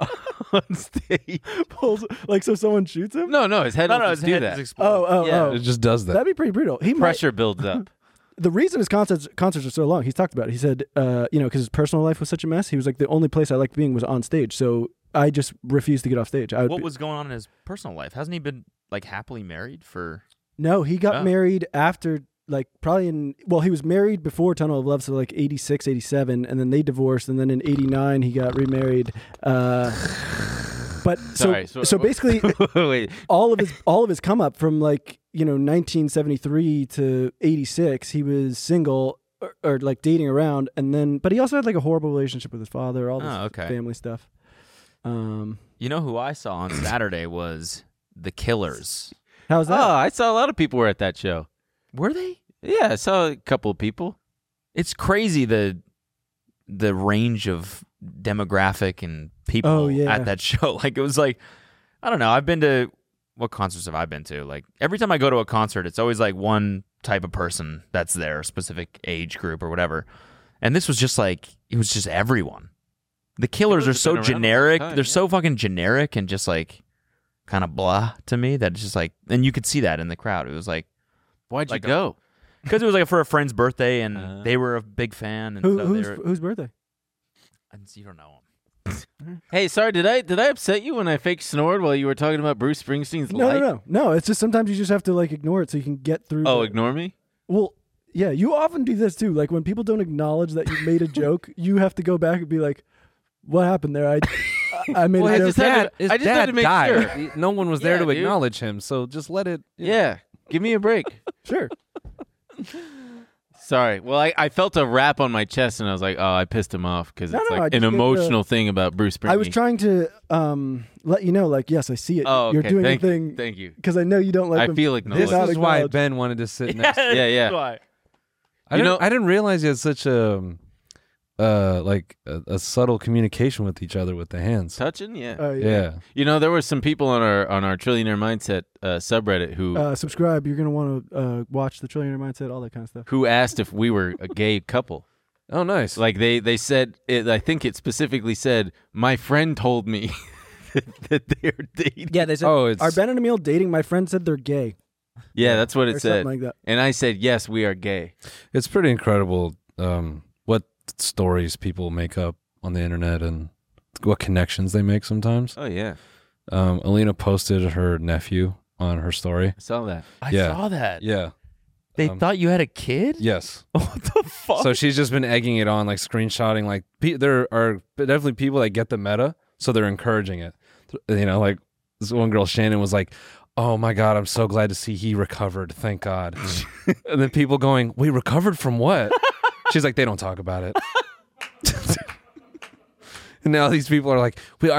on stage. Pulls like so someone shoots him. No, his head will No, just his do head that. just explodes. Oh. It just does that. That'd be pretty brutal. He Pressure builds up. The reason his concerts are so long, he's talked about it. He said, because his personal life was such a mess. He was like, the only place I liked being was on stage. So I just refused to get off stage. What was going on in his personal life? Hasn't he been like happily married for? No, he got Oh. married after, like, probably he was married before Tunnel of Love, so like 86, 87, and then they divorced, and then in 89 he got remarried. But Sorry, so basically, wait. all of his come up from like 1973 to 86, he was single or like dating around, and then but he also had like a horrible relationship with his father, all this okay. family stuff. You know who I saw on Saturday was The Killers. How's that? Oh, I saw a lot of people were at that show. Were they? Yeah, I saw a couple of people. It's crazy the range of demographic and people at that show. Like it was like, I don't know. I've been to what concerts have I been to? Like every time I go to a concert, it's always like one type of person that's there, a specific age group or whatever. And this was just like it was just everyone. The Killers are so generic. They're so fucking generic and just like kind of blah to me that it's just like, and you could see that in the crowd. It was like, why'd you go? Because it was like for a friend's birthday, and they were a big fan. And whose birthday? You don't know him. Hey, sorry, did I upset you when I fake snored while you were talking about Bruce Springsteen's life? No. It's just sometimes you just have to like ignore it so you can get through. Oh, ignore me? Well, yeah, you often do this too. Like when people don't acknowledge that you made a joke, you have to go back and be like, "What happened there? I made a joke." His dad had to make died. sure. No one was there to dude. acknowledge him, so just let it. Yeah, give me a break. Sure. Sorry. Well, I felt a rap on my chest, and I was like, "Oh, I pissed him off," because it's I like an just get emotional thing about Bruce Springsteen. I was trying to let you know, like, yes, I see it. Oh, You're okay. doing Thank the you. thing. Thank you. Because I know you don't like. I when feel people acknowledged. not This is why acknowledge. Ben wanted to sit next. to Yeah. That's why. I didn't realize you had such a subtle communication with each other with the hands. Touching, yeah. Oh, Yeah. You know, there were some people on our Trillionaire Mindset subreddit who Subscribe. You're gonna want to watch the Trillionaire Mindset, all that kind of stuff. who asked if we were a gay couple. Oh, nice. Like they said, I think it specifically said, my friend told me that they're dating. Yeah, they said, Oh, it's- "Are Ben and Emil dating?" My friend said they're gay. Yeah, that's what Or it said. something like that. And I said, yes, we are gay. It's pretty incredible what stories people make up on the internet and what connections they make sometimes. Oh, yeah. Alina posted her nephew on her story. I saw that. I Yeah. saw that. Yeah. They thought you had a kid? Yes. What the fuck? So she's just been egging it on, like screenshotting. Like there are definitely people that get the meta, so they're encouraging it. You know, like this one girl, Shannon, was like, "Oh my god, I'm so glad to see he recovered. Thank God." And then people going, "Wait, recovered from what?" She's like, "They don't talk about it." And now these people are like,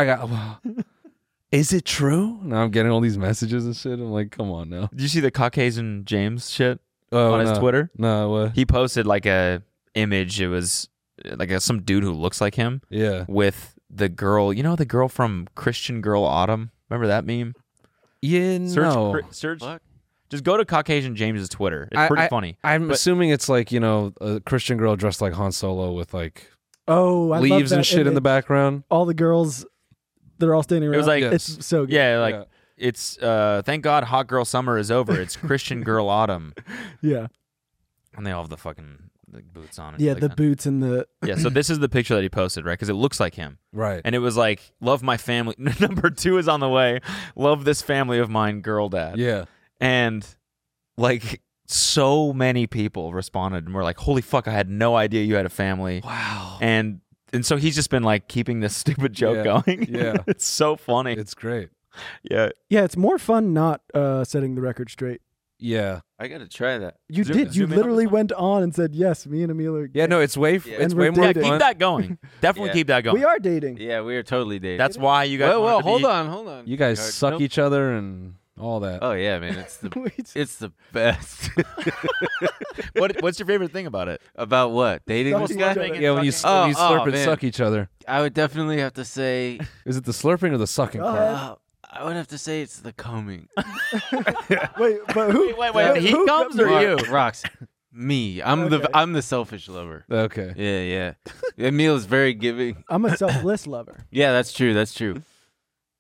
"Is it true?" Now I'm getting all these messages and shit. I'm like, "Come on now." Did you see the Caucasian James shit Oh, on his no. Twitter? No, He posted like a image. It was like some dude who looks like him yeah, with the girl. You know the girl from Christian Girl Autumn? Remember that meme? yeah, no. Search. Fuck. Just go to Caucasian James's Twitter. It's pretty funny. I'm But- assuming it's like, you know, a Christian girl dressed like Han Solo with like Oh, I love leaves that and shit in the image. background. All the girls, they're all standing around. It was like- Yes. it's so good. Yeah, like Yeah. it's thank God hot girl summer is over. It's Christian Girl Autumn, Yeah, and they all have the fucking boots on. and yeah. shit The like that. boots and the Yeah, so this is the picture that he posted, right? Because it looks like him. Right. And it was like, love my family. Number 2 is on the way. Love this family of mine, girl dad. Yeah. And like so many people responded and were like, holy fuck, I had no idea you had a family. Wow. And so he's just been like keeping this stupid joke Yeah. going. Yeah. It's so funny. It's great. Yeah. yeah. It's more fun not setting the record straight. Yeah. I got to try that. You Zoom- did. You zoom in on literally this one? went on and said, "Yes, me and Emil are." Yeah, no, it's way Yeah. it's And way we're more dating. Keep fun. that going. Definitely Yeah. keep that going. We are dating. Yeah, we are totally dating. That's why you guys Well, wanted to hold be- on. You guys Nope. suck each other and all that. Oh, yeah, man. It's the Wait. it's the best. What's your favorite thing about it? About what? Dating Sucking this guy? each other. Yeah, when you Oh, slurp and man. suck each other. I would definitely have to say Is it the slurping or the sucking Go part? ahead. I would have to say it's the combing. Wait, but who? Wait, he who comes got or married? you? Rocks. Me. I'm Okay. I'm the selfish lover. Okay. Yeah. Emil is very giving. I'm a selfless lover. Yeah, that's true. That's true.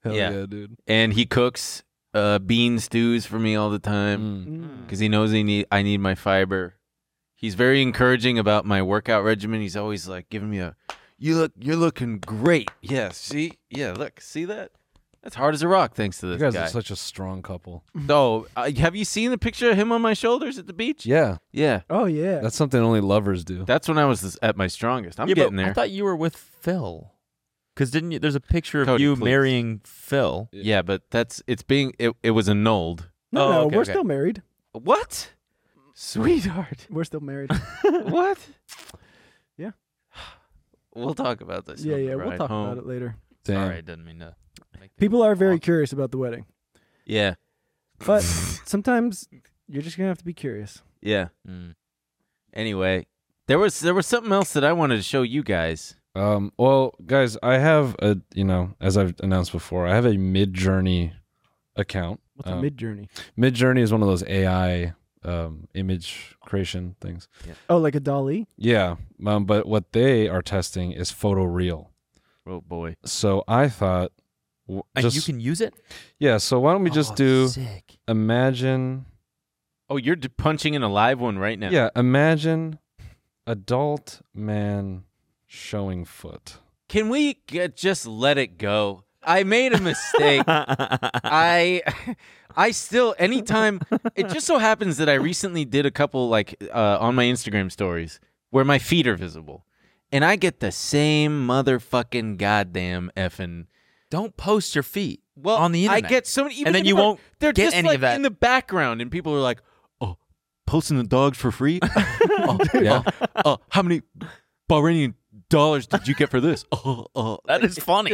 Hell Yeah. yeah, dude. And he cooks bean stews for me all the time because he knows I need my fiber. He's very encouraging about my workout regimen. He's always like giving me you're looking great. Yeah, see? Yeah, look, see that? That's hard as a rock thanks to You this guys guy. are such a strong couple. So, have you seen the picture of him on my shoulders at the beach? Yeah. Yeah. Oh yeah. That's something only lovers do. That's when I was at my strongest. I'm Yeah, getting but there. I thought you were with Phil. Because didn't you? There's a picture of Cody, you please. marrying Phil. Yeah, but it was annulled. no, Oh, no, okay, we're okay. still married. What? Sweetheart. We're still married. What? Yeah. We'll talk about this. yeah, on the yeah. We'll ride talk home. about it later. Damn. Sorry, I didn't mean to. Make things People are very awkward. curious about the wedding, Yeah. but sometimes you're just gonna have to be curious. Yeah. Mm. Anyway, there was something else that I wanted to show you guys. Well, guys, I have as I've announced before, I have a Midjourney account. What's a Midjourney? Midjourney is one of those AI image creation things. Oh, like a DALL-E? Yeah, but what they are testing is photoreal. Oh boy. So I thought, And you can use it? yeah. So why don't we just do Sick. imagine? Oh, you're punching in a live one right now. Yeah, imagine adult man showing foot. Can we just let it go? I made a mistake. I still, anytime, it just so happens that I recently did a couple on my Instagram stories where my feet are visible. And I get the same motherfucking goddamn effing. Don't post your feet Well, on the internet. I get so many, even And then if you I'm- won't they're get just any like of that. in the background, and people are like, "Oh, posting the dogs for free? Yeah. How many Bahraini dollars did you get for this?" That is funny.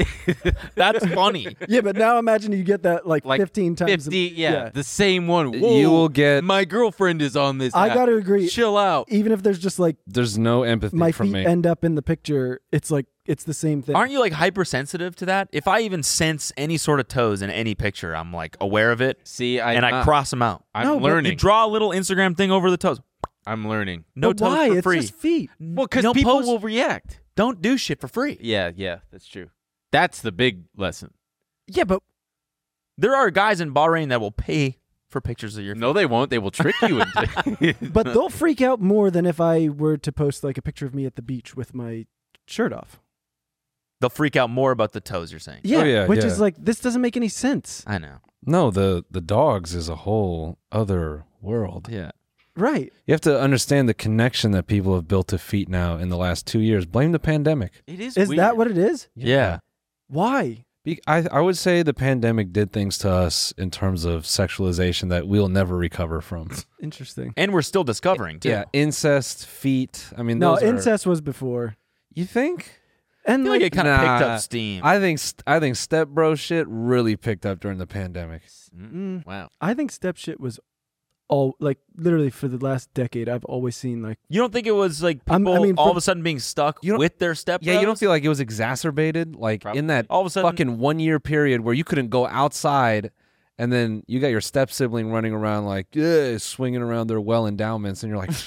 That's funny. Yeah, but now imagine you get that like 15 times. 50, yeah, the same one. Whoa, You will get- my girlfriend is on this. I app. got to agree. Chill out. Even if there's just like There's no empathy my from feet me. end up in the picture, it's like it's the same thing. Aren't you like hypersensitive to that? If I even sense any sort of toes in any picture, I'm like aware of it. See, I cross them out. I'm No, but learning. You draw a little Instagram thing over the toes. I'm learning. No But toes why? for It's free. just feet. Well, because No people post- will react. Don't do shit for free. Yeah, that's true. That's the big lesson. Yeah, but There are guys in Bahrain that will pay for pictures of your feet. No, they won't. They will trick you into. but they'll freak out more than if I were to post like a picture of me at the beach with my shirt off. They'll freak out more about the toes, you're saying. Yeah, yeah, which yeah. is like this doesn't make any sense. I know. No, the dogs is a whole other world. Yeah. Right. You have to understand the connection that people have built to feet now in the last 2 years. Blame the pandemic. It is. Is weird. that what it is? Yeah. Why? I would say the pandemic did things to us in terms of sexualization that we'll never recover from. Interesting. And we're still discovering, too. Yeah, incest, feet. I mean, No, those are- incest was before. You think? I And feel like like it kind of picked Nah, up steam. I think step bro shit really picked up during the pandemic. Wow. I think step shit was all like literally for the last decade. I've always seen like You don't think it was like I'm- people I mean, all for- of a sudden being stuck You don't- with their step Yeah, you don't bros? feel like it was exacerbated like in that all of a sudden fucking 1 year period where you couldn't go outside, and then you got your step sibling running around like swinging around their well endowments, and you're like,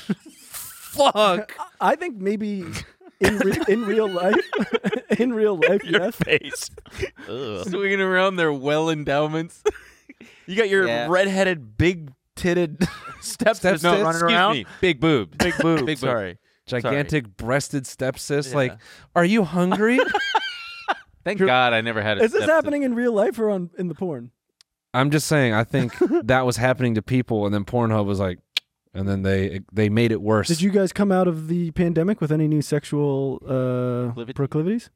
fuck. I think maybe in real life, in real life, your yes. face. Ugh. Swinging around their well endowments. You got your Yeah. redheaded, big-titted step Step sis sis? running Excuse around. me. Big boobs. Big boobs. Big boobs. Sorry. Gigantic breasted stepsis. Yeah. Like, are you hungry? Thank God I never had a Is this stepsis. happening in real life or in the porn? I'm just saying, I think that was happening to people, and then Pornhub was like, and then they made it worse. Did you guys come out of the pandemic with any new sexual proclivities?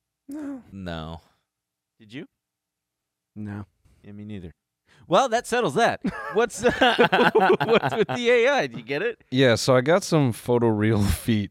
No. Did you? No. Yeah, me neither. Well, that settles that. What's with the AI? Did you get it? Yeah, so I got some photoreal feet.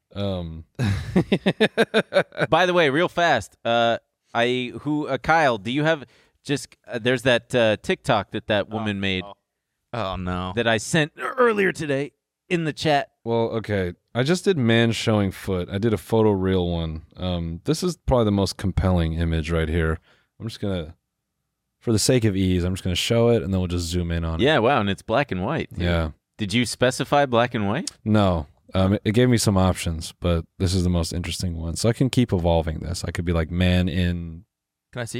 By the way, real fast, Kyle, do you have just there's that TikTok that woman made Oh, no. that I sent earlier today in the chat. Well, okay. I just did man showing foot. I did a photoreal one. This is probably the most compelling image right here. I'm just gonna, for the sake of ease, I'm just gonna show it, and then we'll just zoom in on it. Yeah, wow, and it's black and white. Yeah. Did you specify black and white? No. It gave me some options, but this is the most interesting one. So I can keep evolving this. I could be like man in. Can I see?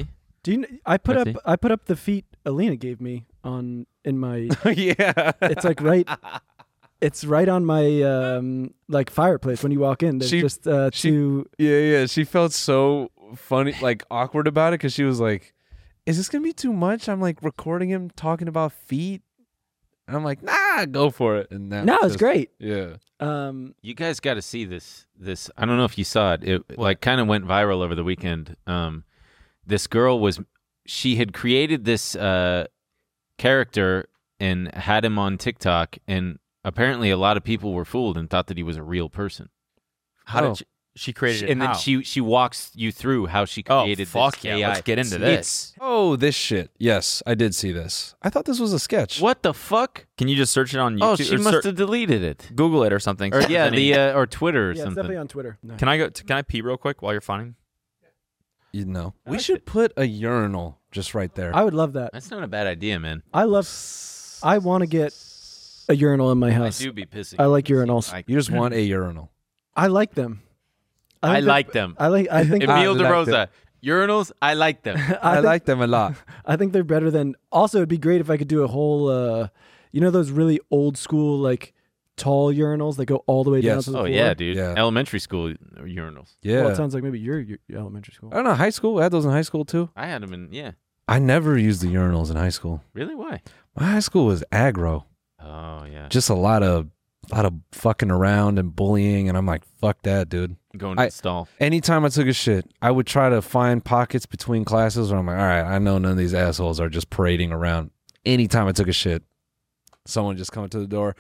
Do you? I put Let's up the feet Alina gave me in my. Yeah. It's like right. It's right on my like fireplace when you walk in. There's just two. Yeah. She felt so funny, like awkward about it because she was like, "Is this gonna be too much?" I'm like recording him talking about feet, and I'm like, "Nah, go for it." And that No, it's great. Yeah. You guys got to see this. I don't know if you saw it. It like kind of went viral over the weekend. This girl she had created this character and had him on TikTok, and apparently a lot of people were fooled and thought that he was a real person. How did she created it? And how? then she walks you through how she created fuck this yeah, AI. let's get into this. Oh, this shit. Yes, I did see this. I thought this was a sketch. What the fuck? Can you just search it on YouTube? Oh, she must have deleted it. Google it or something. Or yeah, or Twitter or Yeah, it's something. definitely on Twitter. No. Can I pee real quick while you're finding? You know, we should put a urinal just right there. I would love that. That's not a bad idea, man. I want to get a urinal in my I house. do be pissing. I like urinals. You just want a urinal. I like them. I like them. I think Emil I De like Rosa. Urinals, I like them. I like them a lot. I think they're better than. Also, it'd be great if I could do a whole. Those really old school like tall urinals that go all the way down Yes. to the Oh floor. yeah, dude. Yeah. Elementary school urinals. Yeah. Well, it sounds like maybe your elementary school. I don't know. High school. I had those in high school too. I had them in. Yeah. I never used the urinals in high school. Really? Why? My high school was aggro. Oh yeah. Just a lot of fucking around and bullying, and I'm like, fuck that, dude. Going to the stall. Anytime I took a shit, I would try to find pockets between classes where I'm like, all right, I know none of these assholes are just parading around. Anytime I took a shit, someone just coming to the door,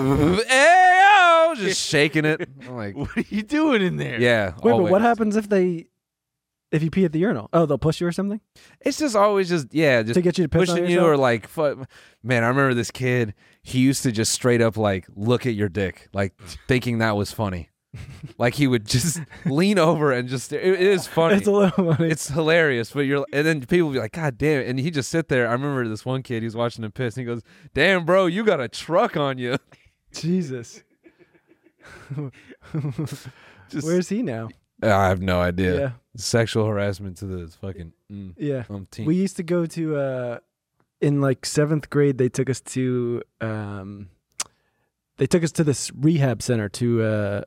Ayo! Just shaking it. I'm like, What are you doing in there? yeah. Wait, but always. what happens if you pee at the urinal? Oh, they'll push you or something It's just always just just to get you to piss on pushing you yourself? or like, man, I remember this kid. He used to just straight up like look at your dick, like thinking that was funny. Like he would just lean over and just it is funny. It's a little funny. It's hilarious, but and then people would be like, God damn it. And he just sit there. I remember this one kid, he was watching him piss, and he goes, damn, bro, you got a truck on you. Jesus. Just, Where's he now? I have no idea. Yeah. Sexual harassment to the fucking Yeah. team. We used to go to in like 7th grade. They took us to this rehab center to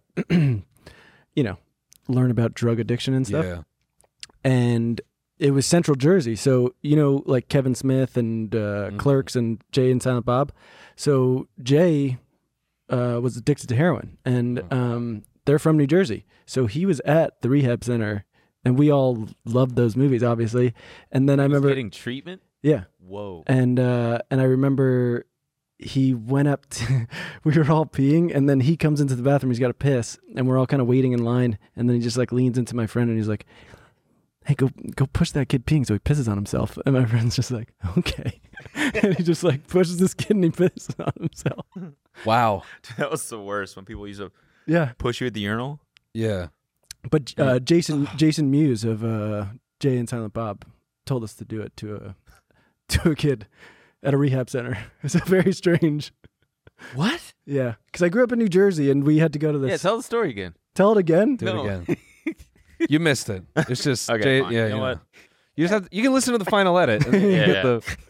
learn about drug addiction and stuff. Yeah. And it was Central Jersey, so like Kevin Smith and Clerks and Jay and Silent Bob. So Jay was addicted to heroin, and they're from New Jersey. So he was at the rehab center, and we all loved those movies, obviously. And then I remember getting treatment. Yeah. Whoa. And I remember he went up to, we were all peeing, and then he comes into the bathroom, he's got to piss, and we're all kind of waiting in line, and then he just like leans into my friend and he's like, hey, go push that kid peeing so he pisses on himself. And my friend's just like, okay. And he just like pushes this kid and he pisses on himself. Wow. That was the worst when people used to push you at the urinal. Yeah. But Jason Mewes of Jay and Silent Bob told us to do it to a kid at a rehab center. It's very strange. What? Yeah, because I grew up in New Jersey and we had to go to this. Yeah, tell the story again. Tell it again. Do it again. You missed it. It's just Okay, fine. yeah. You know what? You just have you can listen to the final edit. And Yeah, get yeah.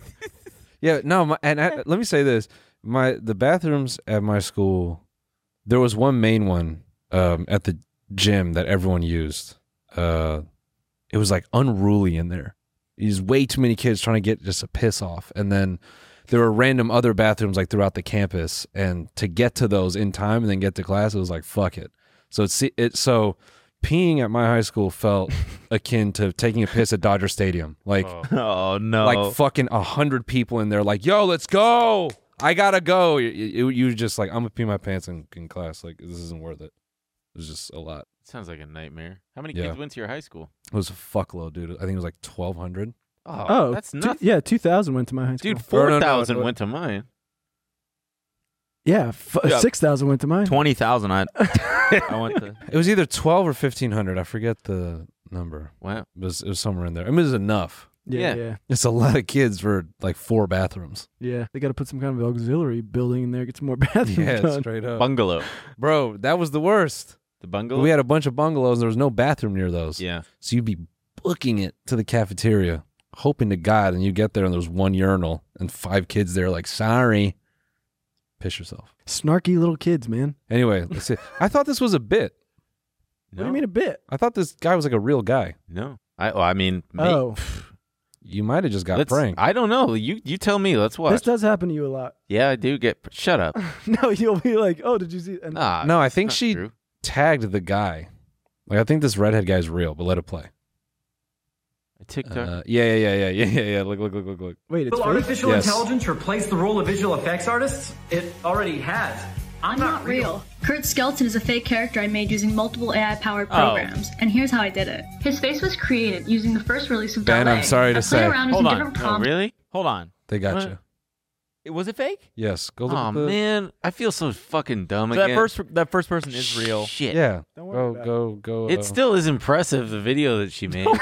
Let me say this: the bathrooms at my school, there was one main one at the gym that everyone used. It was like unruly in there. There's way too many kids trying to get just a piss off, and then there were random other bathrooms like throughout the campus. And to get to those in time and then get to class, it was like fuck it. So so peeing at my high school felt akin to taking a piss at Dodger Stadium. Like, Oh no! like fucking 100 people in there. Like, yo, let's go. I gotta go. You just like, I'm gonna pee my pants in class. Like, this isn't worth it. It was just a lot. Sounds like a nightmare. How many Yeah. kids went to your high school? It was a fuckload, dude. I think it was like 1,200. Oh, that's nothing. 2,000 went to my high school. Dude, Or no, 4,000 no. went to mine. Yeah, Yeah. 6,000 went to mine. 20,000. I went to. It was either 12 or 1,500. I forget the number. Wow. It was somewhere in there. I mean, it was enough. Yeah, Yeah. yeah. It's a lot of kids for like 4 bathrooms. Yeah, they got to put some kind of auxiliary building in there, get some more bathrooms Yeah, done. straight up. Bungalow. Bro, that was the worst. The bungalow? We had a bunch of bungalows and there was no bathroom near those. Yeah. So you'd be booking it to the cafeteria. hoping to God, and you get there and there's one urinal and 5 kids there, like, sorry. Piss yourself. Snarky little kids, man. Anyway, let's see. I thought this was a bit. What do you mean a bit? I thought this guy was like a real guy. No. I mean, Oh, You might have just got let's- pranked. I don't know. You tell me. Let's watch. this does happen to you a lot. Yeah, I do get. Shut up. No, you'll be like, oh, did you see? And Nah, No, I it's think not she true. tagged the guy. Like, I think this redhead guy's real, but let it play. TikTok. Yeah. Look. Wait, it's Will fake? artificial Yes. intelligence replace the role of visual effects artists? It already has. I'm not real. Kurt Skelton is a fake character I made using multiple AI-powered programs, and here's how I did it. His face was created using the first release of Ben, Ballet. I'm sorry to I say. played around Hold using on. different Oh, prompts. really? Hold on. They got What? you. Was it fake? Yes. Go look Oh at the... man, I feel so fucking dumb So again. that first person is real. Shit. Yeah. Don't worry about Go. It still is impressive, the video that she made.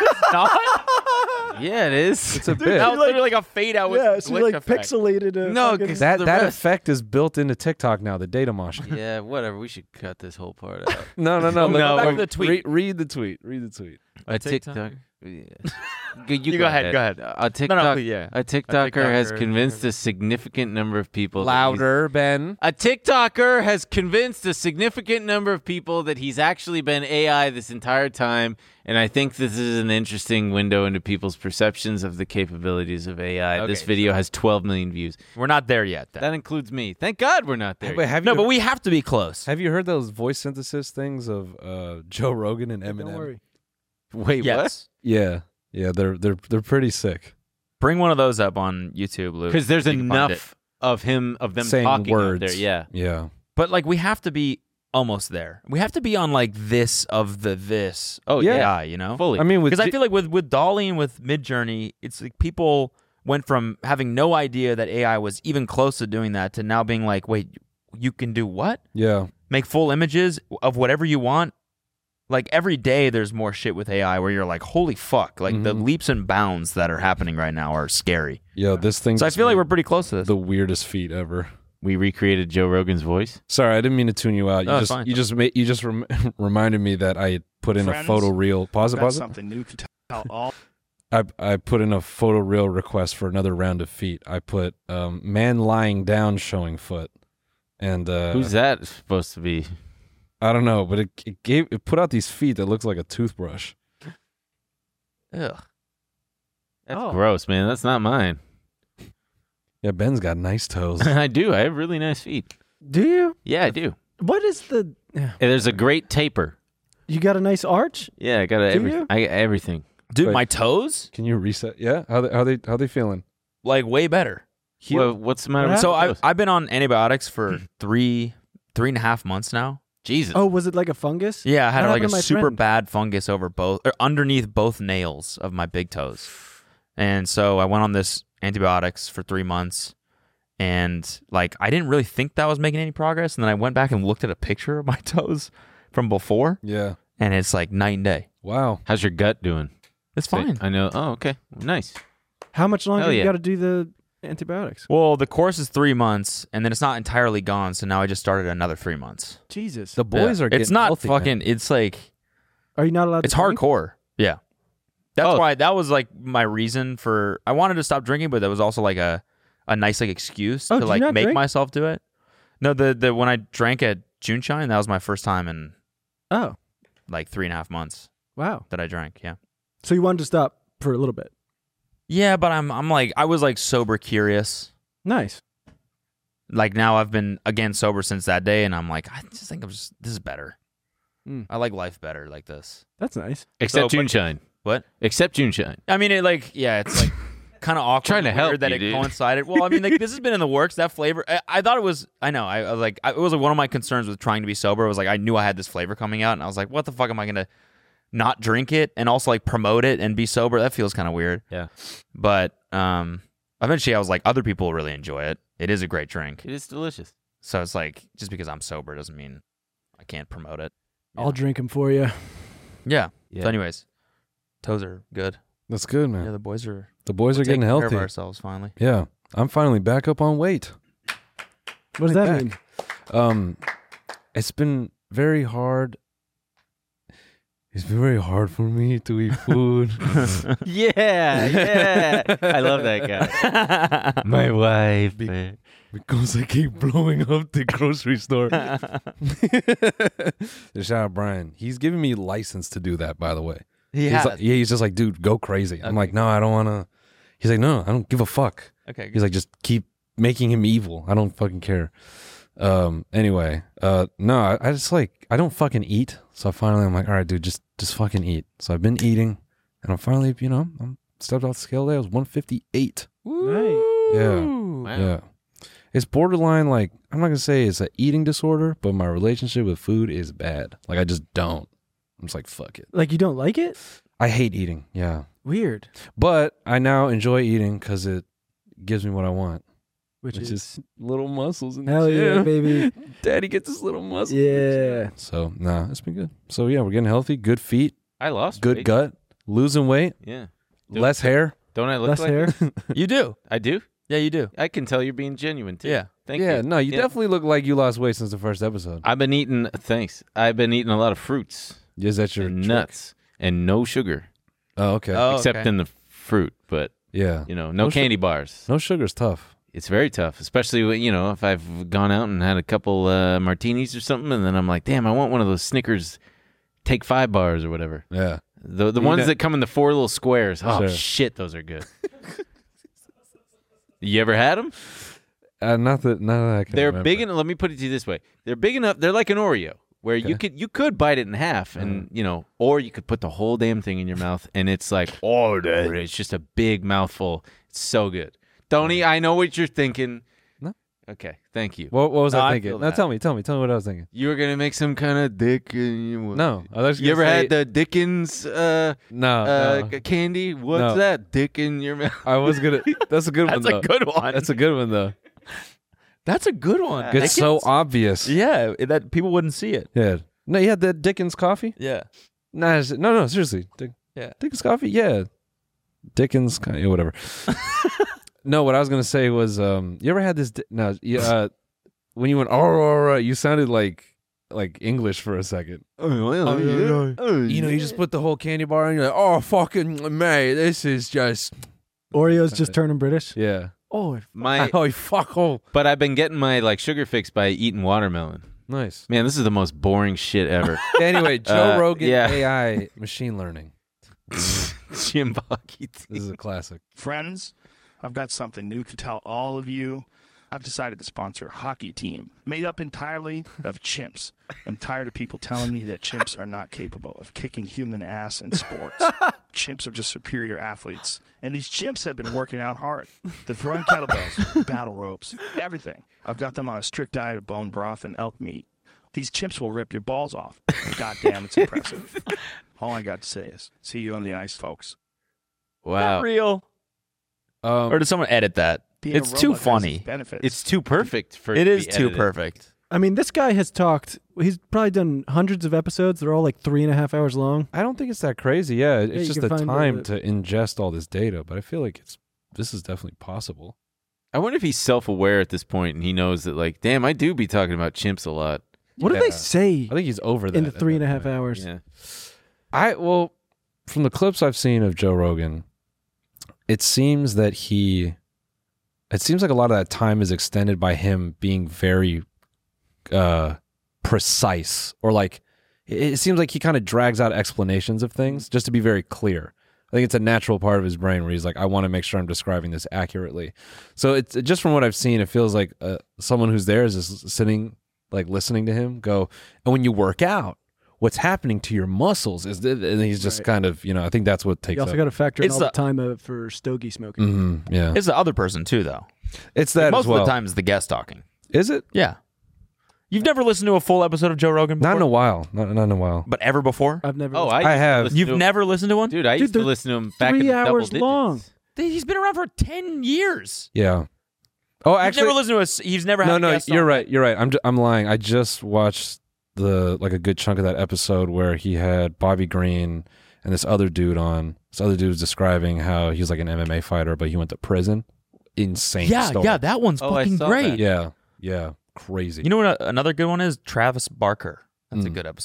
Yeah, it is. It's a Dude, bit. that was literally like a fade out with Yeah, she glitch like effect. pixelated. No, fucking- 'cause That the that rest- effect is built into TikTok now, the data motion. Yeah, whatever. We should cut this whole part out. No. No, go back look, to the tweet. Read the tweet. Read the tweet. A TikTok? TikTok. Yeah. You go ahead, go ahead. A TikTok. please, yeah. A TikToker has TikToker. convinced a significant number of people. that he's- Louder, Ben. A TikToker has convinced a significant number of people that he's actually been AI this entire time, and I think this is an interesting window into people's perceptions of the capabilities of AI. This Okay, video has 12 million views. We're not there yet. Then. That includes me. Thank God we're not there. Wait, yet. have No, you but we have to be close. have you heard those voice synthesis things of Joe Rogan and Eminem? Don't worry. Wait, Yes. Yeah, they're pretty sick. Bring one of those up on YouTube, Luke. Because there's so you can find it. enough of them Saying talking words. out there. Yeah. Yeah. But like we have to be almost there. We have to be on like this of the this. Oh, Yeah. AI, you know? Fully. I mean, with Because I feel like with Dolly and with Midjourney, it's like people went from having no idea that AI was even close to doing that to now being like, wait, you can do what? yeah. Make full images of whatever you want. Like every day there's more shit with AI where you're like, holy fuck. Like the leaps and bounds that are happening right now are scary. Yo, this thing. So I feel like we're pretty close to this. the weirdest feat ever. We recreated Joe Rogan's voice. Sorry, I didn't mean to tune you out. No, it's fine. You just reminded me that I put in a photo reel. Pause it. Something new to tell all. I put in a photo reel request for another round of feet. I put man lying down showing foot, and Who's that supposed to be? I don't know, but it put out these feet that looks like a toothbrush. Ugh. That's Oh. gross, man. That's not mine. Yeah, Ben's got nice toes. I do. I have really nice feet. Do you? Yeah, I do. What is the? And there's a great taper. You got a nice arch. Yeah, I got you? everything. Dude, Wait. my toes? Can you reset? Yeah, how they feeling? Like way better. Well, what's the matter with So those? I've been on antibiotics for 3.5 months now. Jesus. Oh, was it like a fungus? Yeah, I had What like a happened to my super friend? bad fungus over underneath both nails of my big toes. And so I went on this antibiotics for 3 months, and like I didn't really think that I was making any progress. And then I went back and looked at a picture of my toes from before, Yeah. and it's like night and day. Wow. How's your gut doing? It's fine. I know. Oh, okay. Nice. How much longer Hell you yeah. got to do the antibiotics? Well, the course is 3 months, and then it's not entirely gone. So now I just started another 3 months. Jesus. The boys Yeah. are getting It's not healthy, man. fucking. It's like Are you not allowed? it's to drink? hardcore. Yeah. That's Oh. why that was like my reason for I wanted to stop drinking, but that was also like a nice like excuse Oh, to do you like not make drink? myself do it. No, the when I drank at Juneshine, that was my first time in Oh, like 3.5 months wow. that I drank. Yeah. So you wanted to stop for a little bit. Yeah, but I'm like I was like sober curious. Nice. Like now I've been again sober since that day, and I'm like I just think this is better. Mm. I like life better like this. That's nice. Except So, but- Juneshine. What? Except Juneshine. I mean, it like yeah, it's like kind of awkward. Trying to and help weird that you, it dude. coincided. Well, I mean, like this has been in the works. That flavor, I thought it was. I know. I was like, it was like one of my concerns with trying to be sober. Was like I knew I had this flavor coming out, and I was like, what the fuck am I gonna not drink it and also like promote it and be sober? That feels kind of weird. Yeah. But eventually, I was like, other people will really enjoy it. It is a great drink. It is delicious. So it's like just because I'm sober doesn't mean I can't promote it. I'll drink them for you. Yeah. Yeah. So, anyways, toes are good. That's good, man. Yeah, the boys are. The boys are taking getting care healthy. of ourselves finally. Yeah, I'm finally back up on weight. What does that mean? It's been very hard. It's very hard for me to eat food. Yeah. I love that guy. My wife. Because I keep blowing up the grocery store. Shout out Brian. He's giving me license to do that, by the way. He's like, he's just like, dude, go crazy. I'm like, no, I don't want to. He's like, no, I don't give a fuck. Okay. He's like, just keep making him evil. I don't fucking care. Anyway, no, I just like, I don't fucking eat. So finally I'm like, all right, dude, just fucking eat. So I've been eating and I'm finally, I'm stepped off the scale today. I was 158. Nice. Yeah. Wow. Yeah. It's borderline, like, I'm not going to say it's an eating disorder, but my relationship with food is bad. Like, I just don't. I'm just like, fuck it. Like, you don't like it? I hate eating. Yeah. Weird. But I now enjoy eating because it gives me what I want. Which is little muscles in the hell yeah, gym. baby. Daddy gets his little muscles. Yeah. So, nah, it's been good. So, yeah, we're getting healthy. Good feet. I lost Good weight. gut. Losing weight. Yeah. Less hair. Don't I look Less like hair? this? You do. I do? Yeah, you do. I can tell you're being genuine, too. Yeah. Thank you. No, you definitely look like you lost weight since the first episode. I've been eating, thanks. I've been eating a lot of fruits. Is that your and trick? nuts and no sugar. Oh, okay. Except in the fruit, but, yeah. No candy bars. No sugar's tough. It's very tough, especially when, if I've gone out and had a couple martinis or something, and then I'm like, damn, I want one of those Snickers Take 5 bars or whatever. Yeah. The ones that come in the 4 little squares. Oh, Sure. shit, those are good. You ever had them? Not that I can They're remember. big enough. Let me put it to you this way: they're big enough. They're like an Oreo, where you could bite it in half, and or you could put the whole damn thing in your mouth, and it's like, it's just a big mouthful. It's so good. Tony, I know what you're thinking. No. Okay, thank you. What was No, I I thinking? feel Now that. tell me what I was thinking. You were gonna make some kind of dick. No, I was You gonna ever say- had the Dickens No. candy? What's No. that? Dick in your mouth? I was gonna. That's a good one. That's a though. good one. That's a good one though. That's a good one. It's so Dickens? obvious. Yeah, that people wouldn't see it. Yeah. No, you had the Dickens coffee? Yeah. No, seriously. Yeah. Dickens coffee? Yeah. Dickens, whatever. No, what I was gonna say was, you ever had this? When you went, you sounded like English for a second. You just put the whole candy bar in. You're like, oh fucking mate, this is just Oreos just turning British. yeah. Oh, Fuck oh. But I've been getting my sugar fix by eating watermelon. Nice. Man, this is the most boring shit ever. Anyway, Joe Rogan yeah. AI machine learning. Jim Bucky. This is a classic. Friends, I've got something new to tell all of you. I've decided to sponsor a hockey team made up entirely of chimps. I'm tired of people telling me that chimps are not capable of kicking human ass in sports. Chimps are just superior athletes. And these chimps have been working out hard. They're throwing kettlebells, battle ropes, everything. I've got them on a strict diet of bone broth and elk meat. These chimps will rip your balls off. God damn, it's impressive. All I got to say is, see you on the ice, folks. Wow. Real. Or did someone edit that? Being It's a too robot has funny. benefits. It's too perfect for It to is be too edited. perfect. I mean, this guy has talked. He's probably done hundreds of episodes. They're all like 3.5 hours long. I don't think it's that crazy. Yeah, you it's just can the find time it. to ingest all this data. But I feel like this is definitely possible. I wonder if he's self-aware at this point and he knows that, damn, I do be talking about chimps a lot. What do they say I think he's over that in the at 3.5 that point. hours? Yeah. Well, from the clips I've seen of Joe Rogan, it seems like a lot of that time is extended by him being very precise, or it seems like he kind of drags out explanations of things just to be very clear. I think it's a natural part of his brain where he's like, I want to make sure I'm describing this accurately. So it's just from what I've seen, it feels like someone who's there is just sitting, listening to him go, and when you work out, what's happening to your muscles is, and he's just kind of, I think that's what takes. You also up. got to factor in It's all the time for stogie smoking. Yeah, It's the other person too, though. it's that Most as well. of the time, it's the guest talking. Is it? Yeah. You've never listened to a full episode of Joe Rogan before? Not in a while. Not in a while. But ever before? I've never. Oh, listened. I have. You've never listened to one? Dude, I used to they're listen to him back 3 in the double hours digits. long. He's been around for 10 years. Yeah. Oh, You've actually, never listened to he's never had a no. guest You're on. right. You're right. I'm lying. I just watched a good chunk of that episode where he had Bobby Green and this other dude on. This other dude was describing how he was like an MMA fighter, but he went to prison. Insane. story. Yeah, that one's Oh, I fucking saw great. that. Yeah. Crazy. You know what another good one is? Travis Barker. That's a good episode.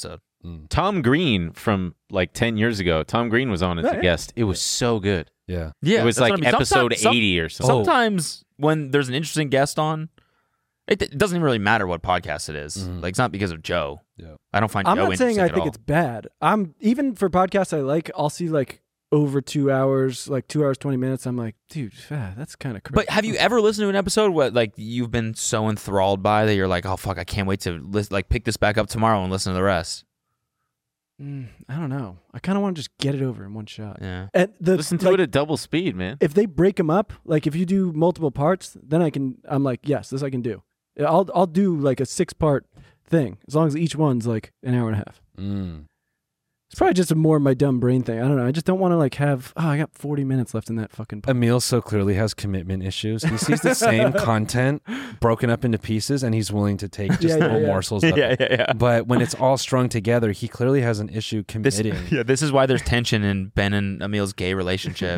Tom Green from like 10 years ago. Tom Green was on as a guest. It was so good. Yeah. It was that's like what I mean. episode Sometimes- 80 or something. Sometimes when there's an interesting guest on, it doesn't even really matter what podcast it is. Like, it's not because of Joe. Yeah. I don't find I'm Joe not saying interesting I at think all. it's bad. I'm even for podcasts I like, I'll see like over 2 hours, like 2 hours 20 minutes. I'm like, dude, that's kind of crazy. But have you ever listened to an episode where like you've been so enthralled by that you're like, oh fuck, I can't wait to like pick this back up tomorrow and listen to the rest? I don't know. I kind of want to just get it over in one shot. Yeah. And Listen to it at double speed, man. If they break them up, like if you do multiple parts, then I'm like, yes, this I can do. I'll do like a 6-part thing as long as each one's like an hour and a half. It's probably just more of my dumb brain thing. I don't know. I just don't want to like have, I got 40 minutes left in that fucking part. Emil so clearly has commitment issues. He sees the same content broken up into pieces, and he's willing to take just little morsels of it. Yeah. But when it's all strung together, he clearly has an issue committing. This is why there's tension in Ben and Emil's gay relationship.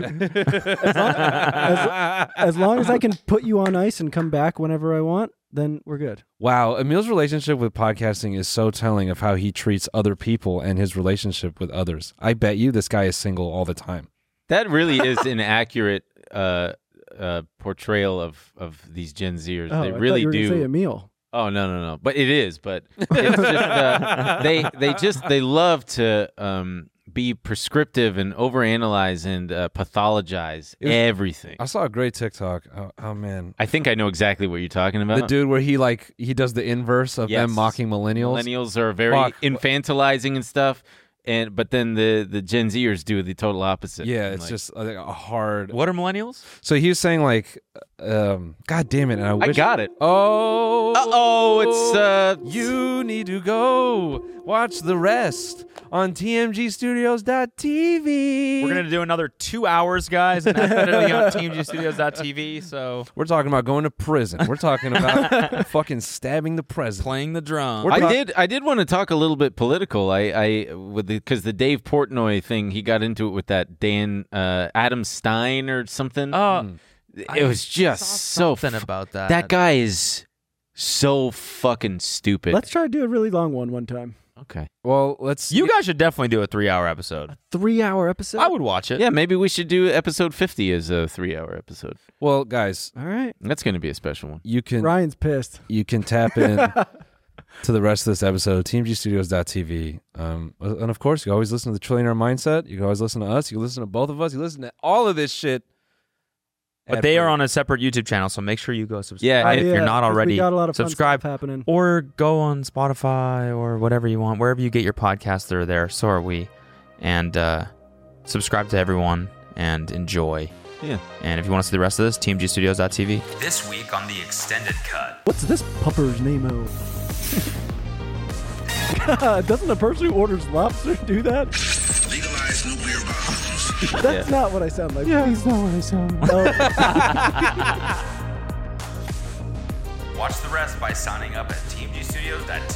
As long as I can put you on ice and come back whenever I want, then we're good. Wow, Emil's relationship with podcasting is so telling of how he treats other people and his relationship with others. I bet you this guy is single all the time. That really is an accurate portrayal of these Gen Zers. Oh, They I really thought you were do. gonna say Emil. Oh no! But it is. But it's just they love to be prescriptive and overanalyze and pathologize everything. I saw a great TikTok. Oh man, I think I know exactly what you're talking about. the dude where he does the inverse of them mocking millennials. Millennials are very infantilizing and stuff. But then the Gen Zers do the total opposite. Yeah, And, it's like, just like a hard. What are millennials? So he was saying like, God damn it! And I got it. Oh, it's you need to go watch the rest on TMGstudios.tv. We're gonna do another 2 hours, guys, and that's gonna be on TeamGstudios.tv. So we're talking about going to prison. We're talking about fucking stabbing the president, playing the drum. I did want to talk a little bit political. Because the Dave Portnoy thing, he got into it with that Adam Stein or something. It was just something about that. That guy is so fucking stupid. Let's try to do a really long one time. Okay. Well, let's. You guys should definitely do a 3-hour episode. 3-hour episode? I would watch it. Yeah, maybe we should do episode 50 as a 3-hour episode. Well, guys, all right, that's going to be a special one. You can. Ryan's pissed. You can tap in to the rest of this episode, TeamGstudios.tv. And of course, you always listen to the Trillionaire Mindset. You can always listen to us. You can listen to both of us. You listen to all of this shit. But they are on a separate YouTube channel, so make sure you go subscribe. Yeah, if you're not already, we got a lot of fun subscribe. stuff happening. Or go on Spotify or whatever you want. Wherever you get your podcasts, they're there. So are we. And subscribe to everyone and enjoy. Yeah. And if you want to see the rest of this, TeamGstudios.tv. This week on the extended cut. What's this pupper's name? Doesn't a person who orders lobster do that? Legalize nuclear bombs. That's not what I sound like. Yeah, Please. that's not what I sound Watch the rest by signing up at TeamGstudios.tv.